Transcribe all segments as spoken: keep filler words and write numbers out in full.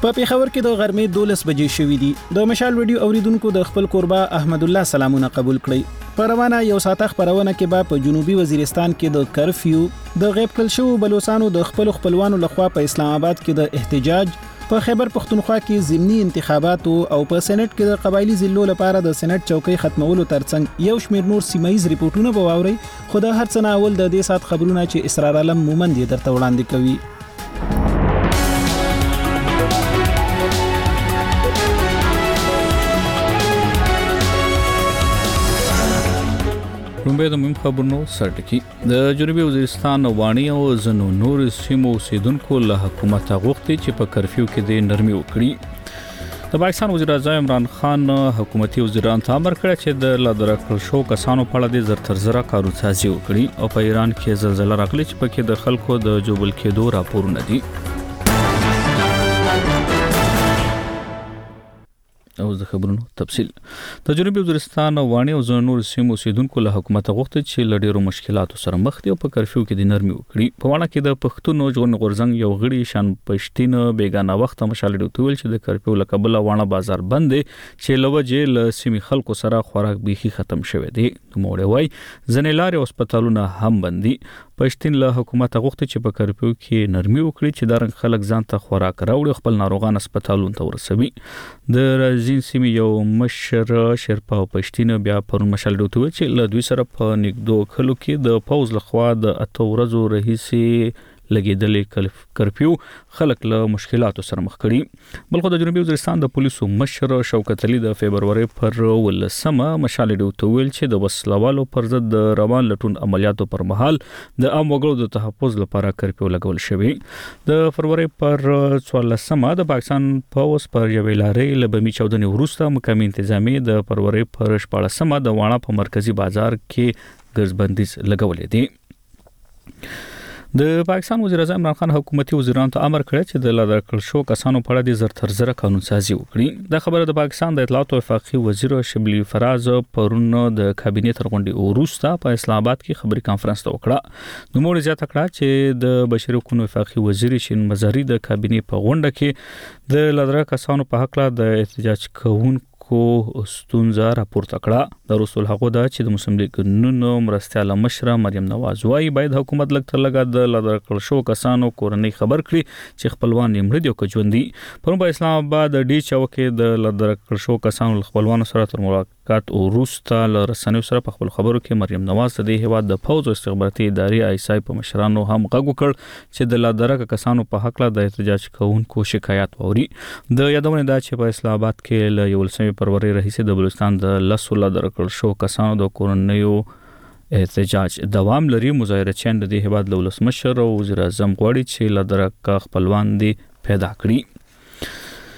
په پیښور کې د غرمې دولس بجې شوې دي. د مشال ویډیو اوریدونکو د خپل قربا احمد الله سلامونه قبول کړئ. په روانه یو ساعته خبرونه کې به په جنوبي وزیرستان کې د کرفیو د غیب کړل شوو بلوچستانو د خپل خپلوانو لخوا په اسلام آباد کې د احتجاج، په خیبر پختونخوا کې ضمني انتخابات او په سېنات کې د قبایلی ضلعو لپاره د سېنات چوکۍ ختمولو ترڅنګ یو شمېر نور سیمایي ریپورتونه به واوري. خو د هر څه نه اول د دې سات خبرونه چې اسرار عالم مومند یې درته وړاندې کوي. رومبه د مهم خبرونو سرټکی د جنوبي وزیرستان وانی او زنو نور سیمو سیدونکو له حکومت غوښتي چې په کرفیو کې د نرمي وکړي. د پاکستان وزیر اعظم عمران خان حکومتي وزیران ته امر کړی چې د لادرکل شو کسانو په اړه د زر تر زره کاروسازي وکړي او په ایران کې زلزلہ راغلی چې پکې د خلکو د جوبل کېدو راپورونه دي. او د خبرونو تفصیل د جنوبي وزیرستان وانی او زنور سیمو سیدونکو له حکومت غوښتي چې له ډیرو مشکلاتو سره مخ دي او په کرفیو کې د نرمي وکړي. په وانه کې د پښتون ژوند غورزنګ یو غړي شان پښتين بیگانه وخت مشال ډوتول چې د کرفیو له قبل وانه بازار بند چې لوجه له سیمې خلکو سره خوراک بيخي ختم شوه دي. موړې وای ځنې لارې هسپتالونه هم بندي. پښتين له حکومت غوښتي چې په کرفیو کې نرمي وکړي چې دارنګ خلک ځان ته خوراک راوړي خپل ناروغان هسپتالونو ته ورسوي. د رازین سیمې یو مشر شرپا پښتين بیا پر مشال ډوتو چې له دوی سره په نګدو خلکو کې د پوز لخوا د اته ورځو رئیسي لګیدلې کرفیو خلک له مشکلاتو سره مخ کړي. بلخو د جنوبي وزیرستان د پولیسو مشر شوکت علي د فبرवरी پر ولسمه مشال ډوتو ویل چې د وسلوالو پر ضد د روان لټون عملیاتو پر مهال د عام وګړو د تحفظ لپاره کرفیو لګول شوی. د فبرवरी پر څوارلسمه د پاکستان پولیس پر یوې لارې له بمی چودنې وروسته مقامي انتظامی د فبرवरी پر شپږمه د واڼه په مرکزی بازار کې ګرځبندیز لګولې دي. د پاکستان وزیر اعظم عمران خان حکومتي وزیرانو ته امر کړی چې د لادرکل شو کسانو په اړه د زر تر زره قانون سازي وکړي. دا خبره د پاکستان د اطلاعات او وفاقي وزیر شبلی فراز پرون د کابینې تر غونډې وروسته په اسلام آباد کې خبري کانفرنس ته وکړه. نو موږ زیاته کړه چې د بشري حقوقو وفاقي وزیر شین مزاری د کابینې په غونډه کې د لادرکل کسانو په حق له د احتجاج کوونکو کو ستونزه راپورته کړه. د رسول حقوق دا چې د مسلم لیگ نونو مرستياله مشره مریم نواز وايي باید حکومت لږ تر لږه د لادرکل شو کسانو کورنۍ خبر کړي چې خپلوان یې مړ دي او کجوندي. په اسلام آباد ډی چوکې د لادرکل شو کسانو خپلوانو سره تر ملاقات او روستا ل رسنیو سره په خپل خبرو کې مریم نواز د هیواد د فوج او استخباراتي ادارې آی اس آی په مشرانو هم غږ وکړ چې د لادرکل کسانو په حق له د احتجاج کوونکو شکایت ووري. د یادونه دا چې په اسلام آباد کې له یو لسمه فبرवरी رئیس د بلوچستان د لسو لادرکل شو کسانو د کورنیو احتجاج دوام لري. مظاهره چین د هیواد له ولسمشر او وزیر اعظم غواړي چې لادرکل خپلوان دي پیدا کړي.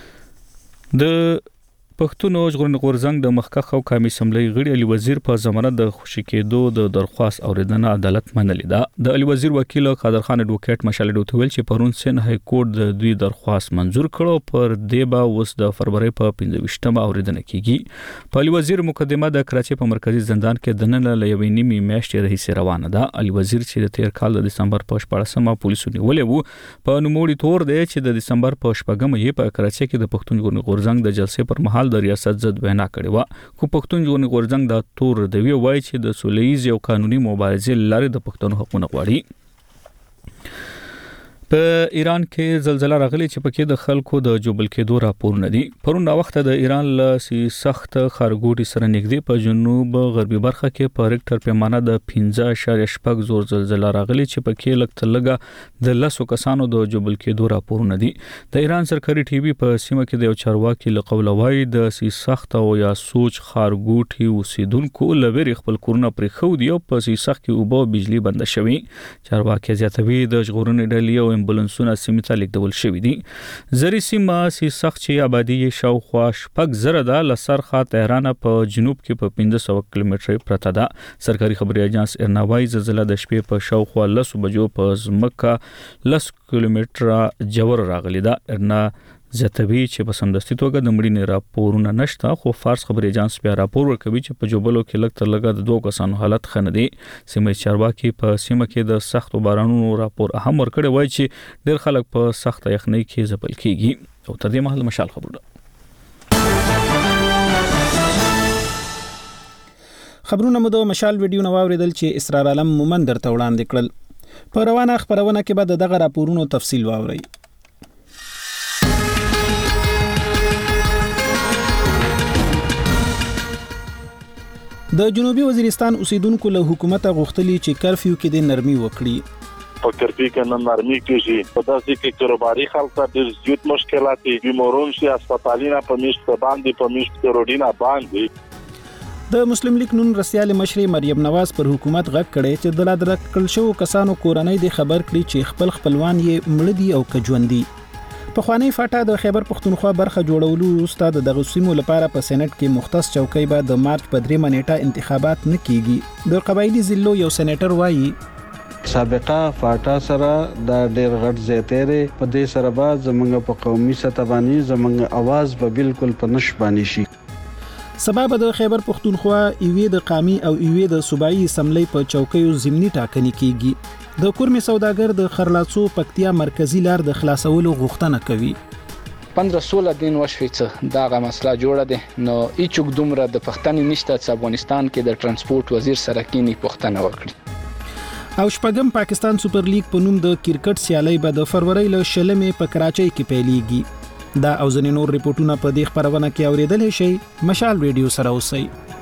د پښتون ژغورنې غورزنګ د مخکخ او قومي اسمبلی غړي علي وزیر په ضمانت د خوشی کېدو د درخواست اوریدنه عدالت منلې ده. د علي وزیر وکیل قادر خان اډوکیټ مشال ډوتویل چې پرون سن های کورټ د دوی درخواست منزور کړو پر دیبا اوس د فبرवरी په پنځه اوریدنه کیږي. په علي وزیر مقدمه د کراچي په مرکزی زندان کې د نن له یوې نیمې میاشتې رئیس روانه ده. علي وزیر چې د تیر کال د دسمبر په شپږمه پولیسو نیولې وو په نوموړي تور دی چې د دسمبر په شپږمه یې په کراچي کې د پښتون ژغورنې غورزنګ د جلسې پر مهال د ریاست ضد وینا کړې و. خو پښتون ژغورنې غورزنګ دا تور دی وایي چې د سولهییز او قانوني مبارزې لارې د پښتون حقوقونه غواړي. په ایران کې زلزلہ راغلی چې پکې د خلکو د جوبل کېدو راپورونه دي. پرون دا وخت د ایران له سی سخت خارګوټي سره نږدې په جنوب غربي برخه کې په ریکټر پیمانه د پنځه اعشاریه شپږ زور زلزلہ راغلی چې پکې لږ تر لږه د لسو کسانو د جوبل کېدو راپورونه دي. د ایران سرکاري ټي وي په سیمه کې د یو چارواکي له قوله وایي د سی سخت او یا سوچ خارګوټي اوسیدونکو لوري خپل کورونه پرې خو دی او په سی سخت کې اوبو بجلی بند شوی. چارواکي زیاتوي د ژغورنې ډلې امبولانسونه سیمه ته لیږدول شوې دي. زری سیمه سی سخت چې آبادی شاوخوا شپږ زره ده لسرخه تهران په جنوب کې په پنځه سوه کیلومتره پرته ده. سرکاري خبري اژانس ارنا وايي زلزلہ د شپې په شاوخوا لسو بجو په ځمکه لس کیلومتره جوړ راغلی ده. ارنا زیاتوي چې په سمدستي توګه د مړینې راپورونه نشته. خو فارس خبري اژانس بیا راپور ورکوي چې په جوبلو کې لږ تر لږه د دوه کسانو حالت ښه نه دی. سیمه چارواکي په سیمه کې د سختو بارانونو راپور هم ورکړی وایي چې ډېر خلک په سخت یخنۍ کې ځپل کیږي. او تر دې مهال مشال خبرونه خبرونه مو د مشال ویډیو نو اوریدل چې اسرار عالم مومن درته وړاندې کړل په روانه خبرونه کې به دغه راپورونو تفصیل واورئ. د جنوبي وزیرستان اوسیدونکو له حکومت غوښتلي چې کرفیو کې د نرمي وکړي. په کرفیو کې نه نرمي کیږي په داسې کې کاروباري خلک ته ډېر زیات مشکلات دي بیمارون شي هسپتالونه په میشت باندې په میشت روډینا باندې. د مسلم لیگ نون رسیال مشر مریم نواز پر حکومت غږ کړي چې د لادرک کل شو کسانو کورنۍ د خبر کړي چې خپل خپلوان یې مړ دي او کجوندي. په خوانی فاټا د خیبر پښتونخوا برخه جوړولو وروسته د سیمو لپاره په سېنات کې مختص چوکۍ به د مارچ په درې نیټه انتخابات نه کیږي. د قبایلی ضلعو یو سېنیټر وایي سابقه فاټا سره د ډېر غټ زیاتره په دې سره به زمونږ په قومي سطح باندې زمونږ आवाज به بالکل په نش باندې شي. سبب د خیبر پښتونخوا ایوې د قامي او ایوې د صوبایي اسمبلی په چوکیو ضمني ټاکنې کیږي. د کورمي سوداګر د خرلاڅو پکتیا مرکزی لار د خلاصولو غوښتنه کوي. پندرہ سولہ دن وشوي څه داغه مسله جوړه ده نو هیڅوک دومره د پښتنې نشته چې افغانستان کې د ترانسپورت وزیر سره کینی پښتنه وکړي. او شپږم پاکستان سوپر لیګ په نوم د کرکټ سیالي به د فروری له شلمې په کراچۍ کې پیلېږي. دا او ځینې نور ریپورتونه په دې خبرونه کې اوریدل شي. مشال ریډیو سره اوسئ.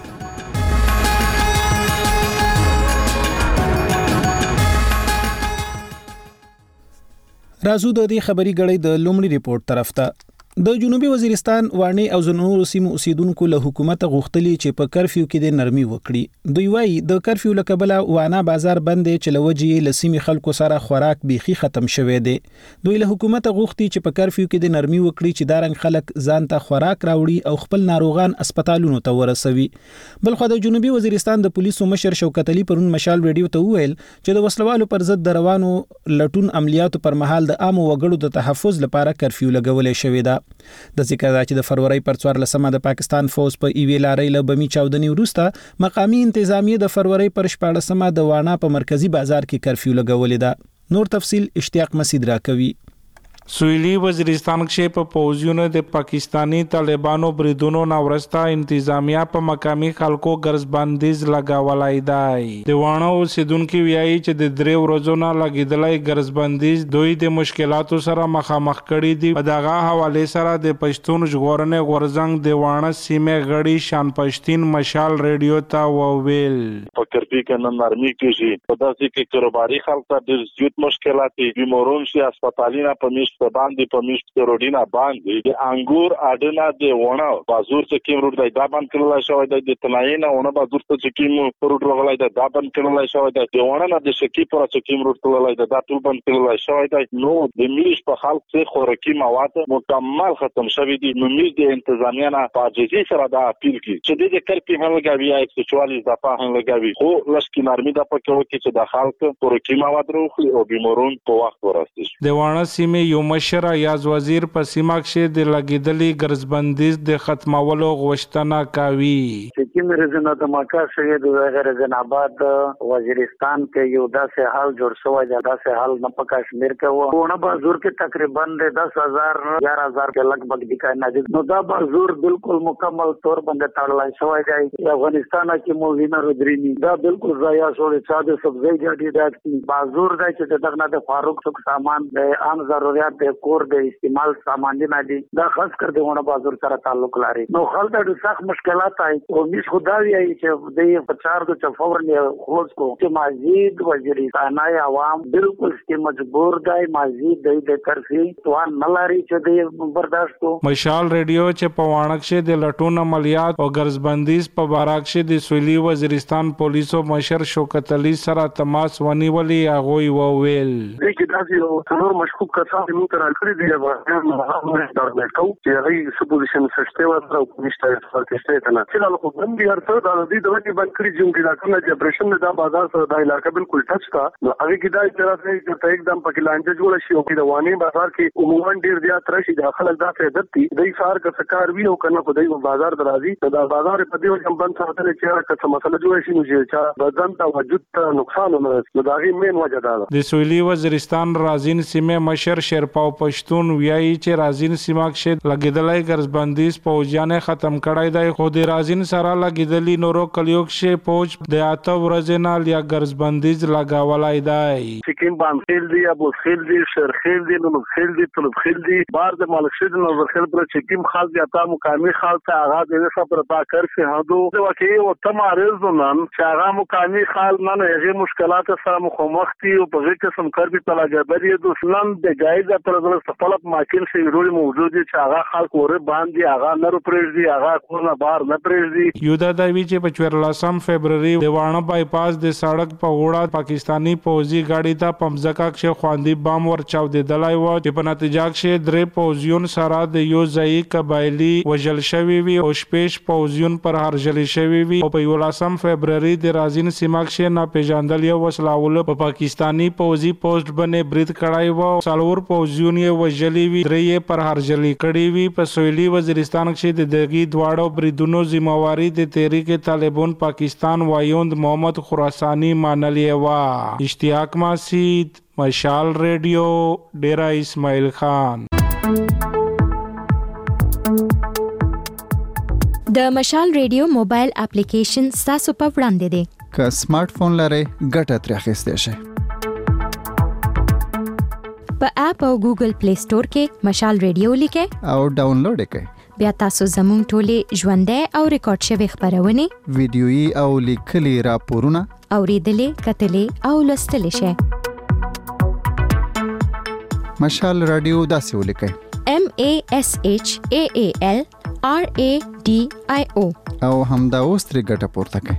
رازو د دې خبري غړي د لومړي ریپورت طرف ته. د جنوبي وزیرستان وانی او زنور سیمو اوسیدونکو له حکومت غوښتلي چې په کرفیو کې د نرمي وکړي. دوی وایي د کرفیو لکبله وانا بازار بندې چې لوجي لسیمي خلکو سره خوراک بيخي ختم شوه دي. دوی له حکومت غوښتي چې په کرفیو کې د نرمي وکړي چې دارنګ خلک ځان ته خوراک راوړي او خپل ناروغان هسپتالونو ته ورسوي. بلخو د جنوبي وزیرستان د پولیسو مشر شوکت علي پرون مشال ریډیو ته وویل چې د وسلوالو پر ضد د روانو لټون عملیاتو پر مهال د عامو وګړو د تحفظ لپاره کرفیو لګولې شوې ده. د ذکر دا چې د فروری پر څوارلسمه د پاکستان فوز په ایوی لارۍ له بمی چاودنې وروسته مقامی انتظامیه د فروری پر شپاړلسمه د وانا په مرکزی بازار کې کرفیو لګولې ده. نور تفصیل اشتیاق مسعود راکوي. سویلی وزیرستان کې په پوزیونو د پاکستانی طالبانو بریدونو ناورستا انتظامیه په مقامی خلکو ګرځ بندیز لګاولای دی. د وانه اوسیدونکو ویایي چې د درې ورځو نه لګیدلای ګرځ بندیز دوی د مشکلاتو سره مخامخ کړي دي. په دغه حواله سره د پښتون ژغورنې غورزنګ د وانه سیمه غړي شان پښتين مشال ریډیو ته وویل په کرپی کې نه نرمي کیږي په داسې کې کاروباري خلک ته ډېر زیات مشکلات دي بیمارون شي هسپتالونه په میشت باندې په میشت روډینا باندې د انګور اډنا د ونه بازور څخه کیم روډ دا باندې کړل شوی دی د تناینا ونه بازور څخه کیم روډ راغلی دی دا باندې کړل شوی دی د ونه نه د شکی پر څخه کیم روډ کړل دی دا ټول باندې کړل شوی دی. نو د میش په خلک څخه خوراکي مواد مکمل ختم شوی دي. نو میش د انتظامیه نه پاجزي سره دا اپیل کی چې د کرپی هم لګوي یا اکسچوالي ځپا هم لګوي خو لشکې نرمي د پکې وکړي چې د خلک خوراکي مواد روخلي او بیمارون په وخت ورسي. د ونه سیمه یو مشر ایاز وزیر په سیمه کې د لګیدلې ګرځبندیز د ختمولو غوښتنه کوي. چې کوم رزنه د ماکا شوی د غیر زناباد وزیرستان کې یو داسې حال جوړ شوی دی داسې حال نه په کشمیر کې و ونه بازور کې تقریبا دس هزار یارہ هزار کې لګ بګ دي کای نو دا بازور بالکل مکمل طور باندې تړل شوی دی. افغانستان کې مولینا رودرینی دا بالکل ضایع شوی ساده سبزی جاډي دا بازور دی چې دغه د فاروق څخه سامان د عام ضرورت د کور د استعمال سامان دي نه دي دا خاص کر د ونه بازار سره تعلق لري. نو خلک د سخت مشکلات آئی او مش خدای یې چې د پچار د چفور نه خروج کو چې مزید وزیرستان عوام بالکل چې مجبور دی مزید د کرفی توان نلاري چې د برداشت کو. مشال ریډیو چې په وانک شه د لټون عملیات او ګرځبندیز په باراک شه د سویلی وزیرستان پولیسو مشر شوکت علي سره تماس ونیولي هغه وویل چې تاسو نور مشکوک کسان موږ تر کړی دی هغه دا کو چې هغه سپوزیشن سشته ورته او نشته ورته ته نه چې له کوم دی ارته دا د دې د باندې کړی چې موږ دا کومه چې اپریشن دا بازار سره د علاقې بالکل ټچ تا نو هغه کې دا اعتراض دی چې ته एकदम پکې لانجه جوړ شي او د وانی بازار کې عموما ډیر زیات راشي د خلک دا څه عادت دي د سار کا سکار وی او کنه په دې بازار درازي دا بازار په دې وجه باندې ساتل چې هغه څه مسله جوړ شي نو چې بدن ته وجود ته نقصان ونه نو دا غي مين وجه ده. د سویلی وزیرستان رازین سیمه مشر شیر پاو پښتون ویایي چې رازین سیمه کې لګیدلای ګرځبندیز پوجانه ختم کړای دی خو د رازین سره لګیدلی نورو کلیو کې پوج د اته ورځې نه لیا ګرځبندیز لګاولای دی سکیم باندې دی ابو خیل دی شر خیل دی نو خیل دی طلب خیل دی بار د مالک شید نظر خیل پر سکیم خاص دی اته مقامی خاص ته آغاز دې صبر تا کر فی هدو د واقعي او تمارز نن چې هغه مقامی خال نه هغه مشکلات سره مخامخ دي او په هغه قسم کار به تلاګبري د اسلام د جایزه پر د خپل ماکل شي ورول موجود دي چې هغه خلک ور باندې هغه نه پرېږدي هغه کورنه بار نه پرېږدي یو دا د وی چې په چورلسم فبرवरी د وانه بایپاس د سړک په وړا پاکستانی پوځي گاډي ته پمزکا کې خواندي بام ور چاو د دلای و چې په نتیجه کې درې پوځیون سره د یو ځای قبایلی وجل شوی وي او شپږ پوځیون پر هرجل شوی وي او په یولسم فبرवरी د رازین سیمه کې نه پیژندل یو وسلاول په پاکستانی پوځي پوسټ باندې برید کړای و سالور پوځیون یې وجلی وي درې پر هرجل کړي وي په سویلي وزیرستان کې د دغې دواړو بریدونو ذمہواری د تحریک طالبان پاکستان وایوند محمد خراسانی مانلی و اشتیاق ماسید مشال ریډیو ډیرا اسماعیل خان د مشال ریډیو موبایل اپلیکیشن تاسو په وړاندې دی که سمارټ فون لرئ ګټه ترې اخیستی شئ په اپ او ګوګل پلی سٹور کې مشال ریډیو لیکئ او ډاونلوډ یې کړئ بیا تاسو زموږ ټولې ژوندۍ او ریکارډ شوي خپرونې ویډیويي او لیکلي راپورونه اورېدلې کتلې او لوستلی شئ مشال رادیو داسې ولیکئ M A S H A A L R A D I O او همدا اوس ترې ګټه پورته کړئ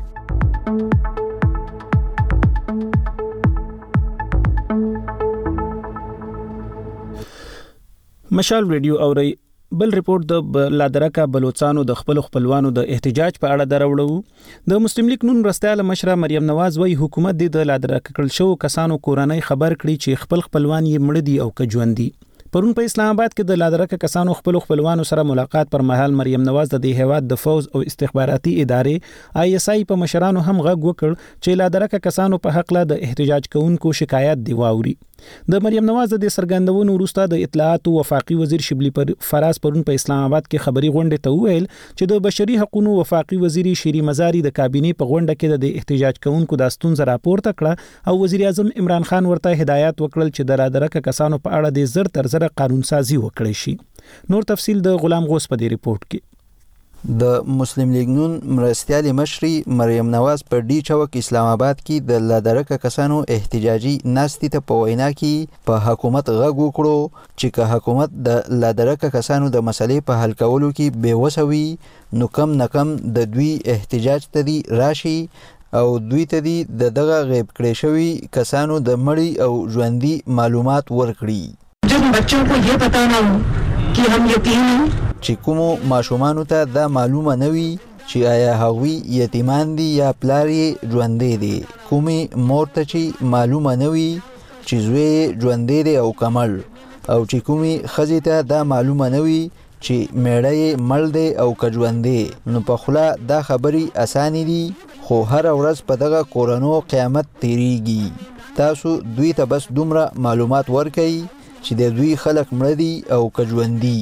مشال ریډیو اوري بل ریپورت د لادرکه بلوچستانو د خپل خپلوانو د احتجاج په اړه دروړو د مسلم لیگ نون مرستياله مشره مریم نواز وای حکومت د لادرکه کړل شو کسانو کورنۍ خبر کړي چې خپل خپلوان یې مړ دي او کجوندي پرون په اسلام آباد کې د لادرکه کسانو خپل خپلوانو سره ملاقات پر مهال مریم نواز د هیواد د فوز او استخباراتي ادارې آی اس آی په مشرانو هم غږ وکړ چې لادرکه کسانو په حق له د احتجاج کوونکو شکایت دی واوري د مریم نواز د سرګندونو وروسته د اطلاعات او وفاقي وزیر شبلی پر فراز پرون په اسلام آباد کې خبري غونډه ته ویل چې د بشري حقوقو وفاقي وزیر شيري مزاري د کابینې په غونډه کې د احتجاج کوونکو د ستونزې راپورته کړه او وزیر اعظم عمران خان ورته هدایت وکړل چې د لادرکه کسانو په اړه د زر تر زر قانون سازي وکړي شي نور تفصيل د غلام غوث په دې ریپورت کې د مسلم لیگ نون مرستيالي مشري مریم نواز په ډي چوک اسلام آباد کې د لادرکه کسانو احتجاجي ناستې ته په وینا کې په حکومت غږ وکړو چې که حکومت د لادرکه کسانو د مسلې په حل کولو کې بې وسه وي نو کم نه کم د دوی احتجاج ته دی راشي او دوی ته دی د دغه غیب کړی شوي کسانو د مړی او ژوندي معلومات ورکړي جب بچوں کو یہ پتا نہ ہو کہ ہم یتیم ہیں چې کومو ماشومانو ته دا معلومه نه وي چې آیا هغوی یتیمان دي یا پلار یې ژوندی دی کومې مور ته چې معلومه نه وي چې زوی یې ژوندی دی او کمل او چې کومې ښځې ته دا معلومه نه وي چې میړه یې مړ دی او که ژوندی نو په خوله دا خبرې اسانې دي خو هره ورځ په دغه کورنو قیامت تیریږي تاسو دوی ته بس دومره معلومات ورکئ چې د دوی خلک مړه دي او که ژوندي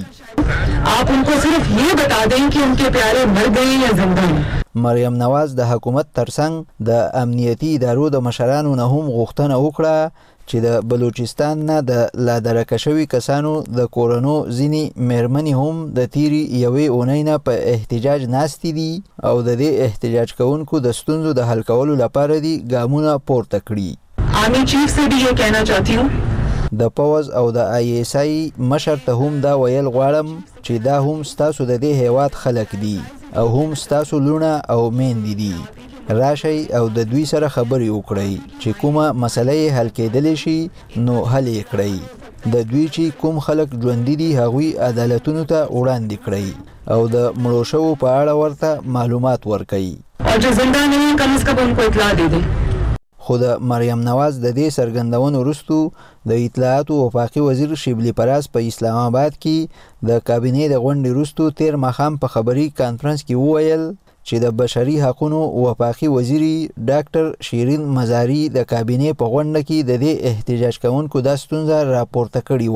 آپ ان کو صرف یہ بتا دیں کہ ان کے پیارے مر گئے یا زندہ ہیں مریم نواز د حکومت ترڅنګ د امنیتي ادارو د مشرانو نه هم غوښتنه وکړه چې د بلوچستان نه د لادرکه شوي کسانو د کورونو ځینې میرمنې هم د تیری یوې اونۍ نه په احتجاج ناستې دي او د دې احتجاج کوونکو د ستونزو د حل کولو لپاره دي ګامونه پورته کړي آرمی چیف سے بھی یہ کہنا چاہتی ہوں د پوز او د آی اس آی مشر ته هم دا ویل غواړم چې دا هم ستاسو د دې هیواد خلک دي او هم ستاسو لونه او میندې دي راشئ او د دوی سره خبرې وکړئ چې کومه مسله یې حل کېدلی شي نو حل یې کړئ د دوی چې کوم خلک ژوندي دي هغوی عدالتونو ته وړاندې کړئ او د مړو شوو په اړه ورته معلومات ورکئ اور جو زنده نہیں ہیں کم از کم ان کو اطلاع دے دیں خو د مریم نواز د دې سرګندونو وروستو د اطلاعاتو وفاقي وزیر شبلی پراز په اسلام آباد کې د کابینې د غونډې وروستو تیر ماښام په خبري کانفرنس کې وویل چې د بشري حقوقو وفاقي وزیر ډاکټر شیرین مزاری د کابینې په غونډه کې د دې احتجاج کوونکو د ستونزې راپورته کړې و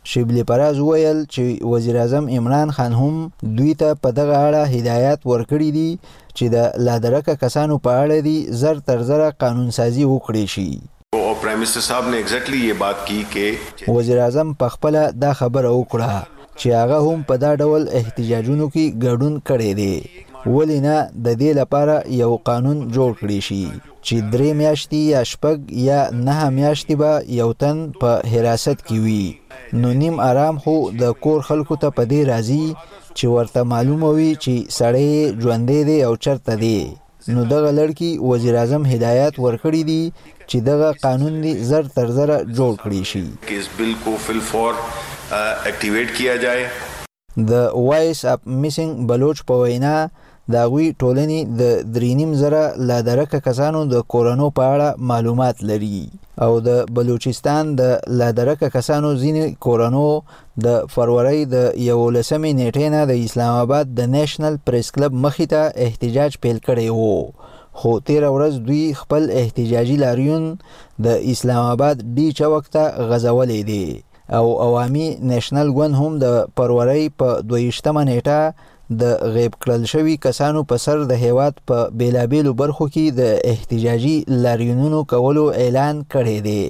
شبلی پراز ویل چې وزیر اعظم عمران خان هم دوی ته په دغه اړه هدایت ورکړي دي چې د لادرکه کسانو په اړه دي زر تر زره قانون سازي وکړي شي. اور پرائم منسٹر صاحب نے ایگزیکٹلی یہ بات کی کہ وزیر اعظم په خپل دا خبره وکړه چې هغه هم په دا ډول احتجاجونو کې ګډون کړی دی. ولې نه د دې لپاره یو قانون جوړ کړی شي چې درې میاشتې یا شپږ یا نه میاشتې به یو تن په حراست کې وي. نو نیم آرام خو د کور خلکو ته په دې راځي چې ورته معلومه وي چې سړی ژوندی دی او چرته دی. نو دغه لړکی وزیر اعظم هدایت ورکړي دي چې دغه قانون دی زر تر زره جوړ کړی شي کہ اس بل کو فل فور ایکټیویټ کیا جائے. د وایس اپ میسنګ بلوچ په وینا د غوی ټولنې د درینیم زره لادرکه کسانو د کورونو په اړه معلومات لري او د بلوچستان د لادرکه کسانو ځینې کورونو د فروری د یولسمې نیټې نه د اسلام آباد د نیشنل پریس کلب مخې ته احتجاج پیل کړی وو. خو تیر ورځ دوی خپل احتجاجي لاریون د اسلام آباد ډي چوک ته غځولې دي او عوامي نیشنل ګوند هم د فروری په دویشتمه نیټه د غیب کړل شوي کسانو په سر د هیواد په بیلابیلو برخو کې د احتجاجي لاریونونو کولو اعلان کړی دی.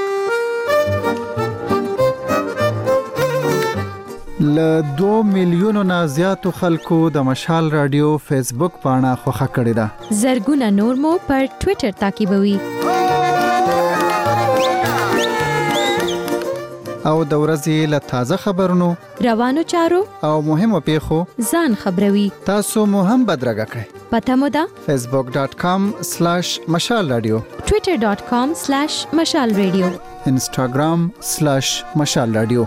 له دو میلیونو نه زیاتو خلکو د مشال رادیو فیسبوک پاڼه خوښه کړې ده. زرګونه نور مو پر ټوئیټر تعقیبوي او د ورځې له تازه خبرونو روانو چارو او مهمو پیښو ځان خبروي. تاسو مو هم بدرګه کړئ. پته مو ده facebook dot com slash مشال رادیو twitter dot com slash مشال رادیو instagram slash مشال رادیو.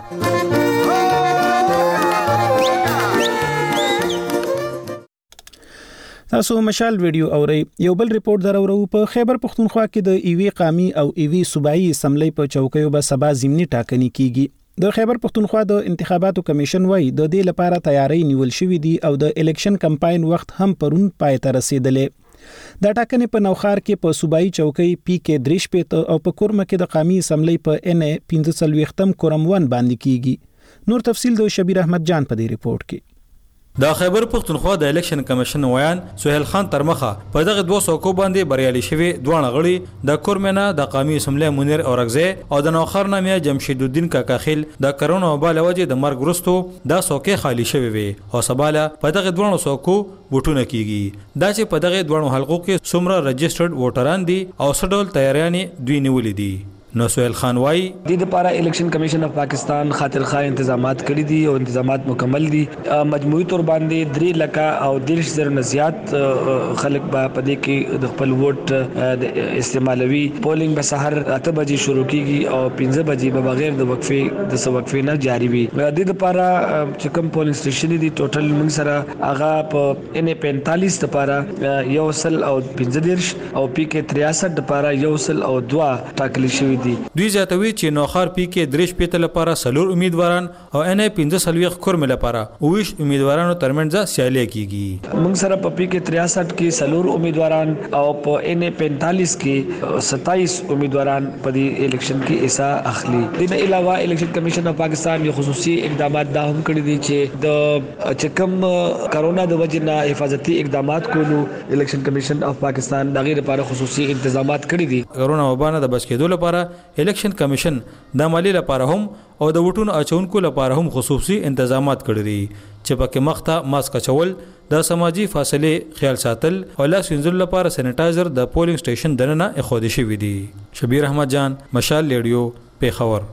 تاسو مشال ویډیو اورئ. یو بل ریپورت درورو په خیبر پختونخوا کې د ایوی قامي او ایوی صوبایي اسمبلی په چوکیو به سبا ضمني ټاکنې کیږي. د خیبر پختونخوا د انتخاباتو کمیشن وایي د دې لپاره تیاری نیول شوې دي او د الیکشن کمپاین وخت هم پرون پای ته رسیدلې. د ټاکنې په نوخار کې په صوبایي چوکۍ پی کې دریش پته او په کورمه کې د قامي اسمبلی په ان پنځه څلوېښتم کورم ون باندې کیږي. نور تفصیل د شبیر احمد جان په دې ریپورت کې. د خیبر پختونخوا د الیکشن کمیشن ویان سہیل خان ترمخه په دغه دوه سوکو باندې بریالي شوی دوه غړي د کورمنه د قومي اسمبلی منیر اورغزه او د نوخر نامه جمشید الدین کاکاخیل د کرونا وبا لوجه د مرګ وروسته د سوکې خالی شوی وي او سباله په دغه دوه سوکو وټونه کیږي. دا چې په دغه دوه حلقو کې څومره رجسټرډ ووټران دي او سډول تیاریانې دوی نیولې دي. نو سہیل خان وايي د لپاره الیکشن کمیشن اف پاکستان خاطر خای تنظیمات کړی دي او تنظیمات مکمل دي. مجموعي تور باندې درې لکه او دیرش زر نزيات خلک به په دې کې د خپل ووټ استعمالوي. پولینګ به سحر اته بجې شروع کیږي او پنځه بجې به بغیر د وقفې د سو وقفې نه جاری وي. د لپاره چې کوم پولینګ سټیشن دي ټوټل موږ سره هغه په ان پینتالیس لپاره یو سل او پنځه دیرش او پی کې تریاسټ لپاره یو سل او دوه ټاکل شوی. دوی زیاتوي چې نوخار پی کې دریش پیته لپاره سلور امیدواران او ان پنځه سلويخ کورم لپاره اویش امیدوارانو ترمنځ سیالي کیږي. موږ سره په پی کې تریاسټ کې سلور امیدواران او په ان پینتالیس کې ستایس امیدواران په دې الیکشن کې حصہ اخلي. د نه علاوه الیکشن کمیشن اف پاکستان یو خصوصي اقدامات دا هم کړی دي چې د چکم کرونا د وجې نه حفاظتي اقدامات کولو الیکشن کمیشن اف پاکستان دغه لپاره خصوصي تنظیمات کړی دي. کرونا وبا نه د بچ کېدو لپاره الیکشن کمیشن د مالی لپاره هم او د وټونو اچونکو لپاره هم خصوصي تنظیمات کړی دي چې پکې مخته ماسک چول، د سماجی فاصله خیال ساتل او لاس وینځلو لپاره سینیټایزر د پولینګ سټیشن دننه اخودي شوی دي. شبیر احمد جان، مشال ریډیو، پیښور.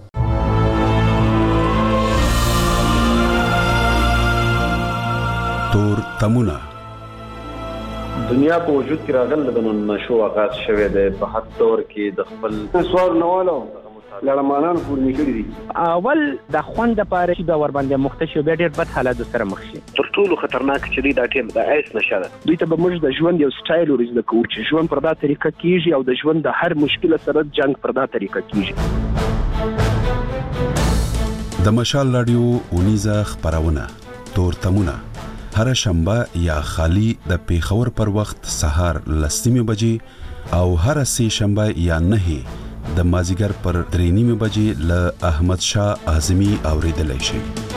تور تمونه دنیا په وجود کې راغله د نشو آغاز شوه د په حد دور کې د خپل سوال نوالو لړمانان پورنی کړی دي. اول د خوند لپاره چې د ور باندې مختشو به ډېر بد حالات سره مخ شي. تر ټولو خطرناک چې دی دا ټیم د ایس نشه ده. دوی ته به موږ د ژوند یو سټایل ورزده کوو چې ژوند پر دا طریقه کیږي او د ژوند د هر مشکل سره جنگ پر دا طریقه کیږي. د مشال رادیو اونیزه خبرونه تور تمونه هر شنبه یا خالی د پیښور پر وخت سهار لسمه بجې او هر سه شنبه یا نه د مازیګر پر درې نیمه بجې له احمد شاه اعظمي اوریدلای شي.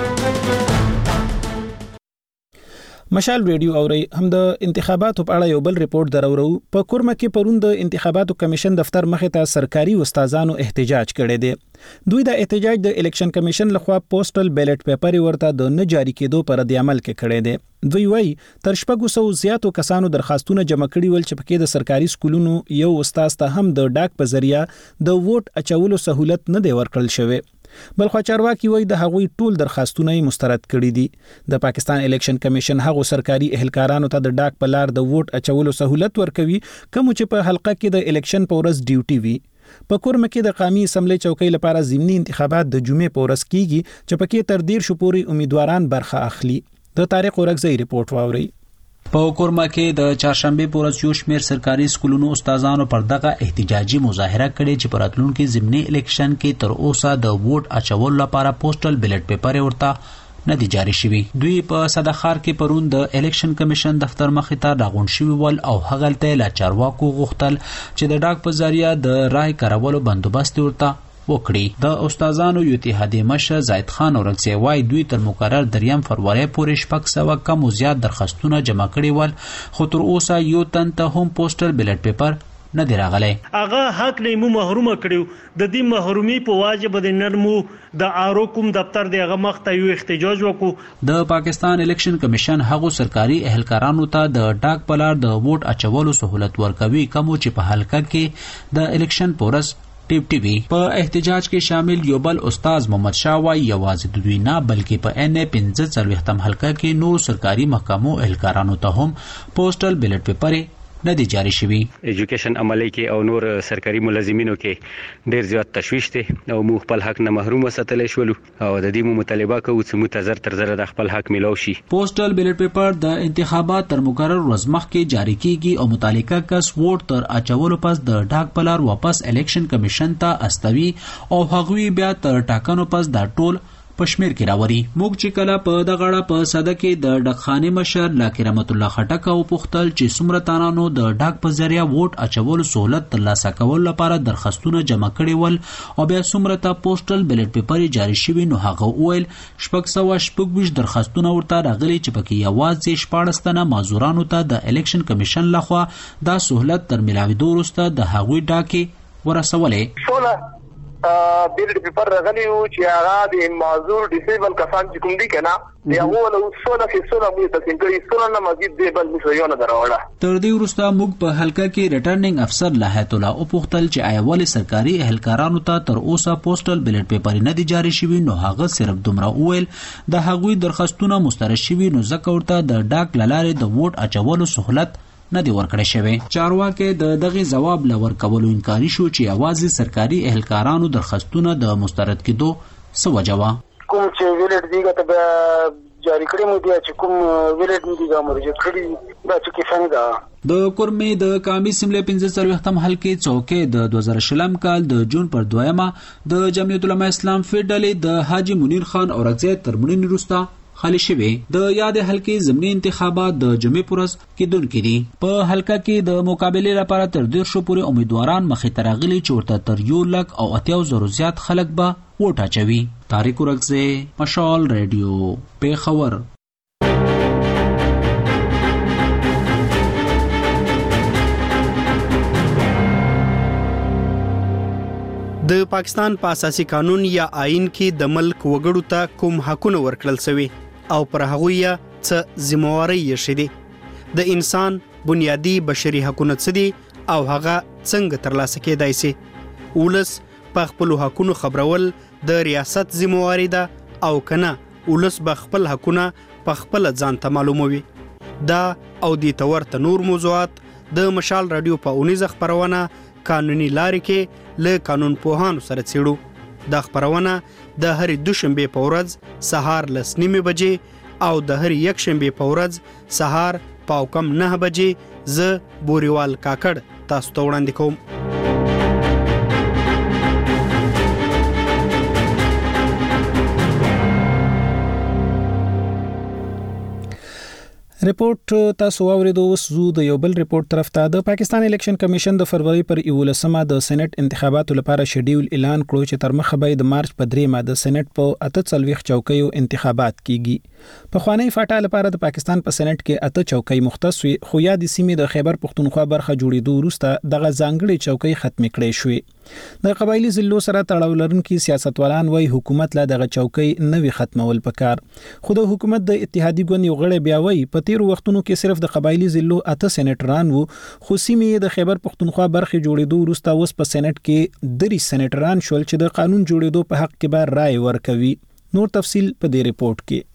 مشال ریډیو اوري هم د انتخاباتو په اړه یو بل ریپورت درورو. په کورمه کې پرون د انتخاباتو کمیشن دفتر مخې ته سرکاري استادانو احتجاج کړی دی. دوی د احتجاج د الیکشن کمیشن لخوا پوسټل بیلټ پیپر ورته د نه جاری کېدو پر د عمل کې کړی دی. دوی وایي تر شپږو سوو زیاتو کسانو درخواستونه جمع کړي ول چې پکې د سرکاري سکولونو یو استاد ته هم د ډاک په ذریعہ د ووټ اچولو سہولت نه دی ورکړل شوی. بلخو چارواکي وایي د هغوی ټول درخواستونه مسترد کړي دي. د پاکستان الیکشن کمیشن هغو سرکاري اهلکارانو ته د ډاک په لار د ووټ اچولو سہولت ورکوي کوم چې په حلقه کې د الیکشن په ورځ ډیوټي وي. په کورمه کې د قومي اسمبلی چوکۍ لپاره ضمني انتخابات د جمعې په ورځ کیږي چې پکې تر ډیر شو پورې امیدواران برخه اخلي. د طارق اورګزی ریپورت واوري. په کورمه کې د چهارشنبه په ورځ یو شمېر سرکاري سکولونو استادانو پر دغه احتجاجي مظاهره کړې چې په راتلونکي ضمني الیکشن کې تر اوسه د ووټ اچولو لپاره پوسټل بیلټ پیپر ورته نه دي جاری شوي. دوی په صدخار کې پرون د الیکشن کمیشن دفتر مخې ته راغونډ شوي ول او هغلته لا چارواکو غوښتل چې د ډاک په ذریعہ د رای کارولو بندوبست ورته وکړي. د استادانو یو اتحادیې مشر زاید خان اورکزی وايي دوی تر مقرر دریم فروری پورې شپږ سوه کم او زیات درخواستونه جمع کړي ول خو تر اوسه یو تن ته هم پوسټل بیلټ پیپر نه دی راغلی. هغه حق نه مو محروم کړو. د دې محرومي په واجب د نرمو د آرو کوم دفتر دی هغه مخته یو احتجاج وکړو. د پاکستان الیکشن کمیشن هغو سرکاري اهلکارانو ته د ډاک په لار د ووټ اچولو سہولت ورکوي کوم چې په حلقه کې د الیکشن پورس ټیپ ټي وی. په احتجاج کې شامل یو بل استاد محمد شاه وايي یوازې د دوی نه بلکې په ان پنځه څلوېښتم حلقه کې نور سرکاري محکمو اهلکارانو ته هم پوسټل بیلټ پیپر نه دي جاری شوي. ایجوکیشن عملی کې او نور سرکاري ملازمینو کې ډیر زیات تشویش دی او موږ خپل حق نه محروم وساتل شولو او د دې مو مطالبه کوو چې موږ ته زر تر زر د خپل حق ملو شي. پوسټل بیلټ پیپر د انتخابات تر مقرر ورځ مخکې جاری کیږي او متعلقه کس ووټ تر اچولو پس د ډاک په لار واپس الیکشن کمیشن ته استوي او هغوی بیا تر ټاکنو پس دا ټول پشمیر کې راوري. موږ چې کله په دغه اړه په صده کې د ډاکخانې مشر لاکی رحمت الله خټک او پوښتل چې څومره تانانو د ډاک په ذریعہ ووټ اچولو سہولت ترلاسه کولو لپاره درخواستونه جمع کړي ول او بیا څومره ته پوسټل بیلټ پیپر جاری شوي نو هغه وویل شپږ سوه شپږ ویشت درخواستونه ورته راغلي چې پکې یوازې شپاړس تنه معذورانو ته د الیکشن کمیشن لخوا دا سہولت تر ملاوېدو وروسته د هغوی ډاکې ورسولې. بیلټ پیپر راغلی و چې هغه د معذور ډیسیبل کسان چې کوم دي کنه دی هغه له څونه کې څونه مو تاسو کې څونه نه مزید دی بل مشریو نه دراوړه. تر دې وروسته موږ په حلقه کې ریټرنینګ افسر لحیت الله او پوښتل چې آیا ولې سرکاري اهلکارانو ته تر اوسه پوسټل بیلټ پیپر نه دي جاری شوي نو هغه صرف دومره وویل د هغوی درخواستونه مسترد شوي نو ځکه ورته د ډاک له لارې د ووټ اچولو سہولت نه دی ورکړی شوی. چارواکي د دغه جواب لور کولو انکاري شو چې یوازې سرکاري اهلکارانو درخواستونه د مسترد کېدو څه وجه وه. کوم چې ویلټ دیګه ته جاری کړی مو دی چې کوم ویلټ نه دیګه مرجع کړی دا چې څنګه ده. د کورمې د قومي اسمبلی پنځه څلوېښتم حلقې چوکۍ د دوه زره شلم کال د جون پر دویمه د جمعیت العلماء اسلام فی ډلې د حاجی منیر خان اورکزی تر مړینې وروسته خالی شوی. د یاد حلقې ضمني انتخابات د جمعې پر ورځ کېدونکي دي. په حلقه کې د مقابلې لپاره تر ډېر شو پورې امیدواران مخې ته راغلي چې ورته تر یو لک او اتیاو زرو زیات خلک به ووټ اچوي. طارق اورکزی، مشال ریډیو، پیښور. د پاکستان په اساسي قانون یا آئین کې د ملک وګړو ته کوم حقونه ورکړل شوي او پر هغوی څه ذمہواری یې شته. د انسان بنیادی بشري حقونه څه دي او هغه څنګه ترلاسه کېدای شي. ولس په خپل حقونو خبرول د ریاست ذمہواری ده او کنه ولس به خپل حقونه په خپل ځان ته معلوموي. دا او د تورته نور موضوعات د مشال رادیو په اونیزه خبرونه قانوني لارې کې له قانون پوهانو سره څېړو. دا خبرونه د هرې دوشنبې په ورځ سهار لس نیمې بجې او د هرې یکشنبې په ورځ سهار پاو کم نه بجې زه بوریوال کاکړ تاسو ته وړاندې کوم. ریپورت تاسو اوریدو. اوس زو د یو بل ریپورت طرف ته. د پاکستان الیکشن کمیشن د فروری پر یولسمه د سېنات انتخاباتو لپاره شیډیول اعلان کړو چې تر مخه به د مارچ په دریمه د سېنات په اته څلوېښت چوکیو انتخابات کیږي. په خوانی فاټا لپاره د پاکستان په سېنات کې اته چوکۍ مختص وي، خو یا د سیمې د خیبر پښتونخوا برخه جوړېدو وروسته دغه ځانګړي چوکۍ ختمې کړې شوې. د قبایلی ضلعو سره تړاو لرونکي سیاستوالان وايي حکومت لا دغه چوکۍ نوي ختمول پکار. خو د حکومت د اتحادیې ګوند یو غړی بیا وايي په تیر وختونو کې صرف د قبایلی ضلعو اته سېنیټران وو، خو سیمې د خیبر پښتونخوا برخه جوړېدو وروسته اوس په سېنات کې درې سېنیټران شول چې د قانون جوړېدو په حق کې به رائے ورکوي. نور تفصیل په دې ریپورت کې.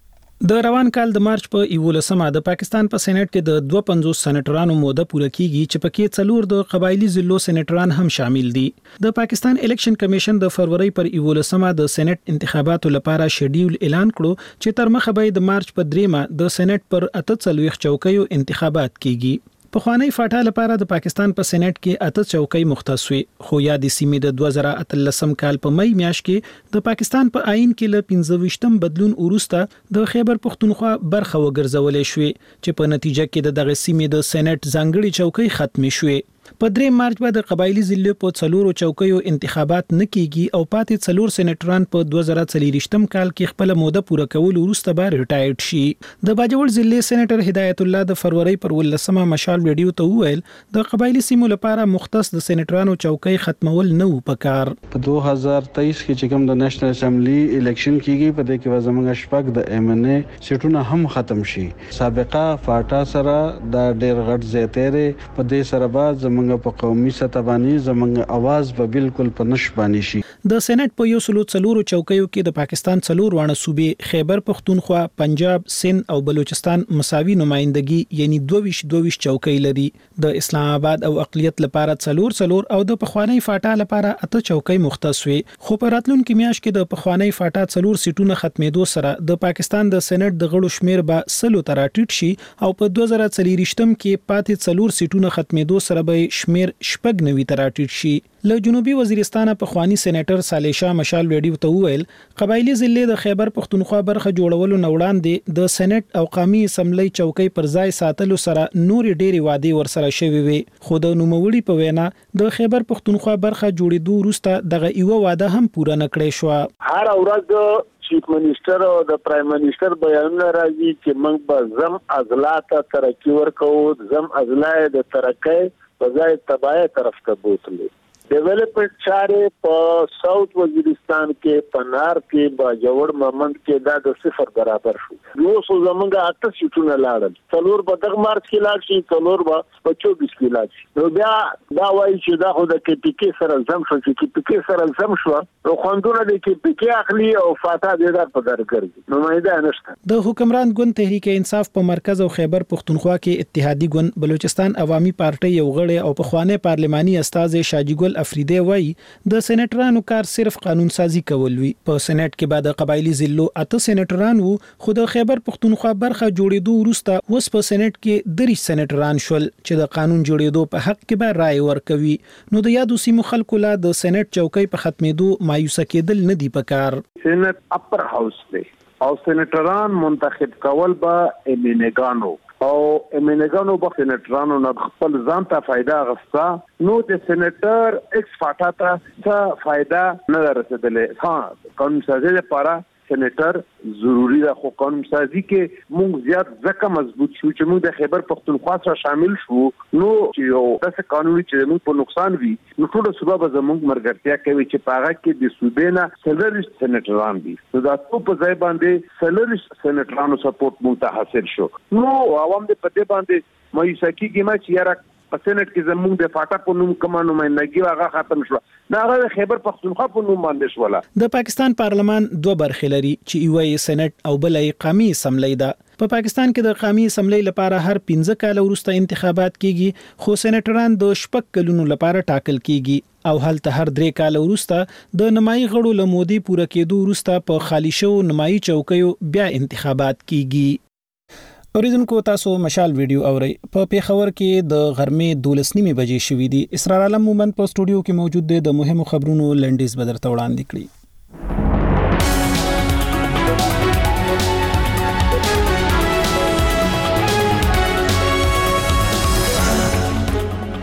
د روان کال د مارچ په یولسمه د پاکستان په سېنات کې د دوه پنځوس سېنیټرانو موده پوره کیږي چې پکې څلور د قبایلی ضلعو سېنیټران هم شامل دي. د پاکستان الیکشن کمیشن د فروری پر یولسمه د سېنات انتخاباتو لپاره شیډیول اعلان کړو چې تر مخه به د مارچ په دریمه د سېنات پر اته څلوېښت چوکیو انتخابات کیږي. په خوانی فاټا لپاره د پاکستان په سېنات کې اته چوکۍ مختص وي، خو یا د سیمې د دوه زره اتلسم کال په مئی میاشت کې د پاکستان په آئین کې له پنځه ویشتم بدلون وروسته د خیبر پښتونخوا برخه وګرځولې شوې چې په نتیجه کې د دغه سیمې د سېنات ځانګړي چوکۍ ختمې شوې. په درې مارچ به د قبایلی ضلعو په څلورو چوکیو انتخابات نه کیږي او پاتې څلور سېنیټران په دوه زره څلوېښتم کال کې خپل موده پوره کول وروسته به ریټایرډ شي. د باجوړ ضلع سېنیټر هدایت الله د فروری پر ولسمه مشال ویډیو ته وویل د قبایلی سیمو لپاره مختص د سېنیټرانو چوکۍ ختمول نه و پکار. په دوه هزار تیئیس کې چې کوم د نېشنل اسمبلی الیکشن کیږي په دې کې زموږ شپږ د ایم ان ای سیټونه هم ختم شي. سابقه فاټا سره د ډېر غټ زیاتره په دې سره بعد زموږ په قومي سطح باندې زموږ आवाज به بالکل په نش باندې شي. د سېنات په یو سلو څلورو چوکیو کې د پاکستان څلور وانه صوبې خیبر پښتونخوا، پنجاب، سند او بلوچستان مساوي نمائندګي یعنی دوه ویشت دوه ویشت چوکۍ لري. د اسلام آباد او اقلیت لپاره څلور څلور او د پخوانی فاټا لپاره اته چوکۍ مختص وي. خو په راتلونکي میاشت کې د پخوانی فاټا څلور سیټونه ختمېدو سره د پاکستان د سېنات د غړو شمیر به سلو تر راټیټ شي او په دوه زره څلوېښتم کې پاتې څلور سیټونه ختمېدو سره به شمیر شپږ نوي تر راټیټ شي. له جنوبي وزیرستان په خوانی سېنیټر صالح شاه مشال ویډیو ته وویل قبایلی ضلع د خیبر پښتونخوا برخه جوړولو نه وړاندې د سېنات او قومي اسمبلی چوکۍ پر ځای ساتلو سره نورې ډېرې وعدې ورسره شوې وي، خو د نوموړي په وینا د خیبر پښتونخوا برخه جوړېدو وروسته دغه یو وعده هم پوره نه کړې شوه. هر ورځ چیف منسٹر او د پرایم منسٹر بیانونه راځي چې موږ به زم عضلات ترقی ورکو، زم عضلات د ترقی په ځای تباہی طرف ته بوتلې. ډیولپمنٹ چارې په ساوث وزیرستان کې، پنار کې، باجوړ ممند کې دا د صفر برابر شو. یو څو زمونږ اته سیټونه لاړل، څلور په دغه مارچ کې لاړ شي، څلور په چوبیس کې لاړ شي. نو بیا دا وایي چې دا خو د کې پی کې سره زم شو، چې کې پی کې سره زم شو، نو خوندونه د کې پی کې اخلي او فاتا دې دار په در ګرځي. نو مېدا نشته. د حکمران ګوند تحریک انصاف په مرکز او خیبر پښتونخوا کې اتحادیې ګوند بلوچستان عوامي پارټي یو غړی او په خوانی پارلماني استاد شاجی ګل افریدی وای د سېنیټرانو کار صرف قانون سازي کول وی. په سېنات کې بعد قبایلی ضلعو اته سېنیټران وو، خو د خیبر پښتونخوا برخه جوړېدو وروسته اوس په سېنات کې درې سېنیټران شول چې د قانون جوړېدو په حق کې به رائے ورکوي. نو د یادو سیمو خلکو لا د سېنات چوکۍ په ختمېدو مایوسه کېدل نه دی پکار. سېنات اپر هاوس دی او سېنیټران منتخب کول به ایمینګانو او ایمینګانو به سېنیټرانو نه خپل ځان ته فائدہ غوښتا. نو د سېنیټر ایکس فاټا ته څه فائدہ نه رسیدلې. ها قانون سازي لپاره سېنیټر ضروری ده، خو قانون سازي کې موږ زیات ځکه مضبوط شو چې موږ د خیبر پښتونخوا سره شامل شو. نو چې یو داسې قانوني چې موږ په نقصان وي، نو ټول صوبه به زموږ مرګرتیا کوي چې په هغه کې د صوبې نه څلوېښت سېنیټران دي. نو دا ټول په ځای باندې څلوېښت سېنیټرانو سپورټ موږ ته حاصل شو. نو عوام دې په دې باندې مایوسه کېږي ما چې یاره په سېنات کې زموږ د فاټا په نوم کومه نمائندګي هغه ختم شو، دا هغه خیبر پښتونخوا په نوم باندې شوله. د پاکستان پارلمان دوه برخې لري چې یو یې سېنات او بل یې قومي اسمبلی ده. په پا پاکستان کې د قومي اسمبلی لپاره هر پنځه کال وروسته انتخابات کیږي، خو سېنیټران د شپږ کلونو لپاره ټاکل کیږي او هلته هر درې کال وروسته د نمایي غړو له مودې پوره کېدو وروسته په خالی شو نمایي چوکیو بیا انتخابات کیږي. اوریدونکو تاسو مشال ویډیو اورئ. په پیښور کې د غرمې دولس نیمې بجې شوې دي. اسرار عالم مومند په سټوډیو کې موجود دی. د مهمو خبرونو لنډیز به درته وړاندې کړي.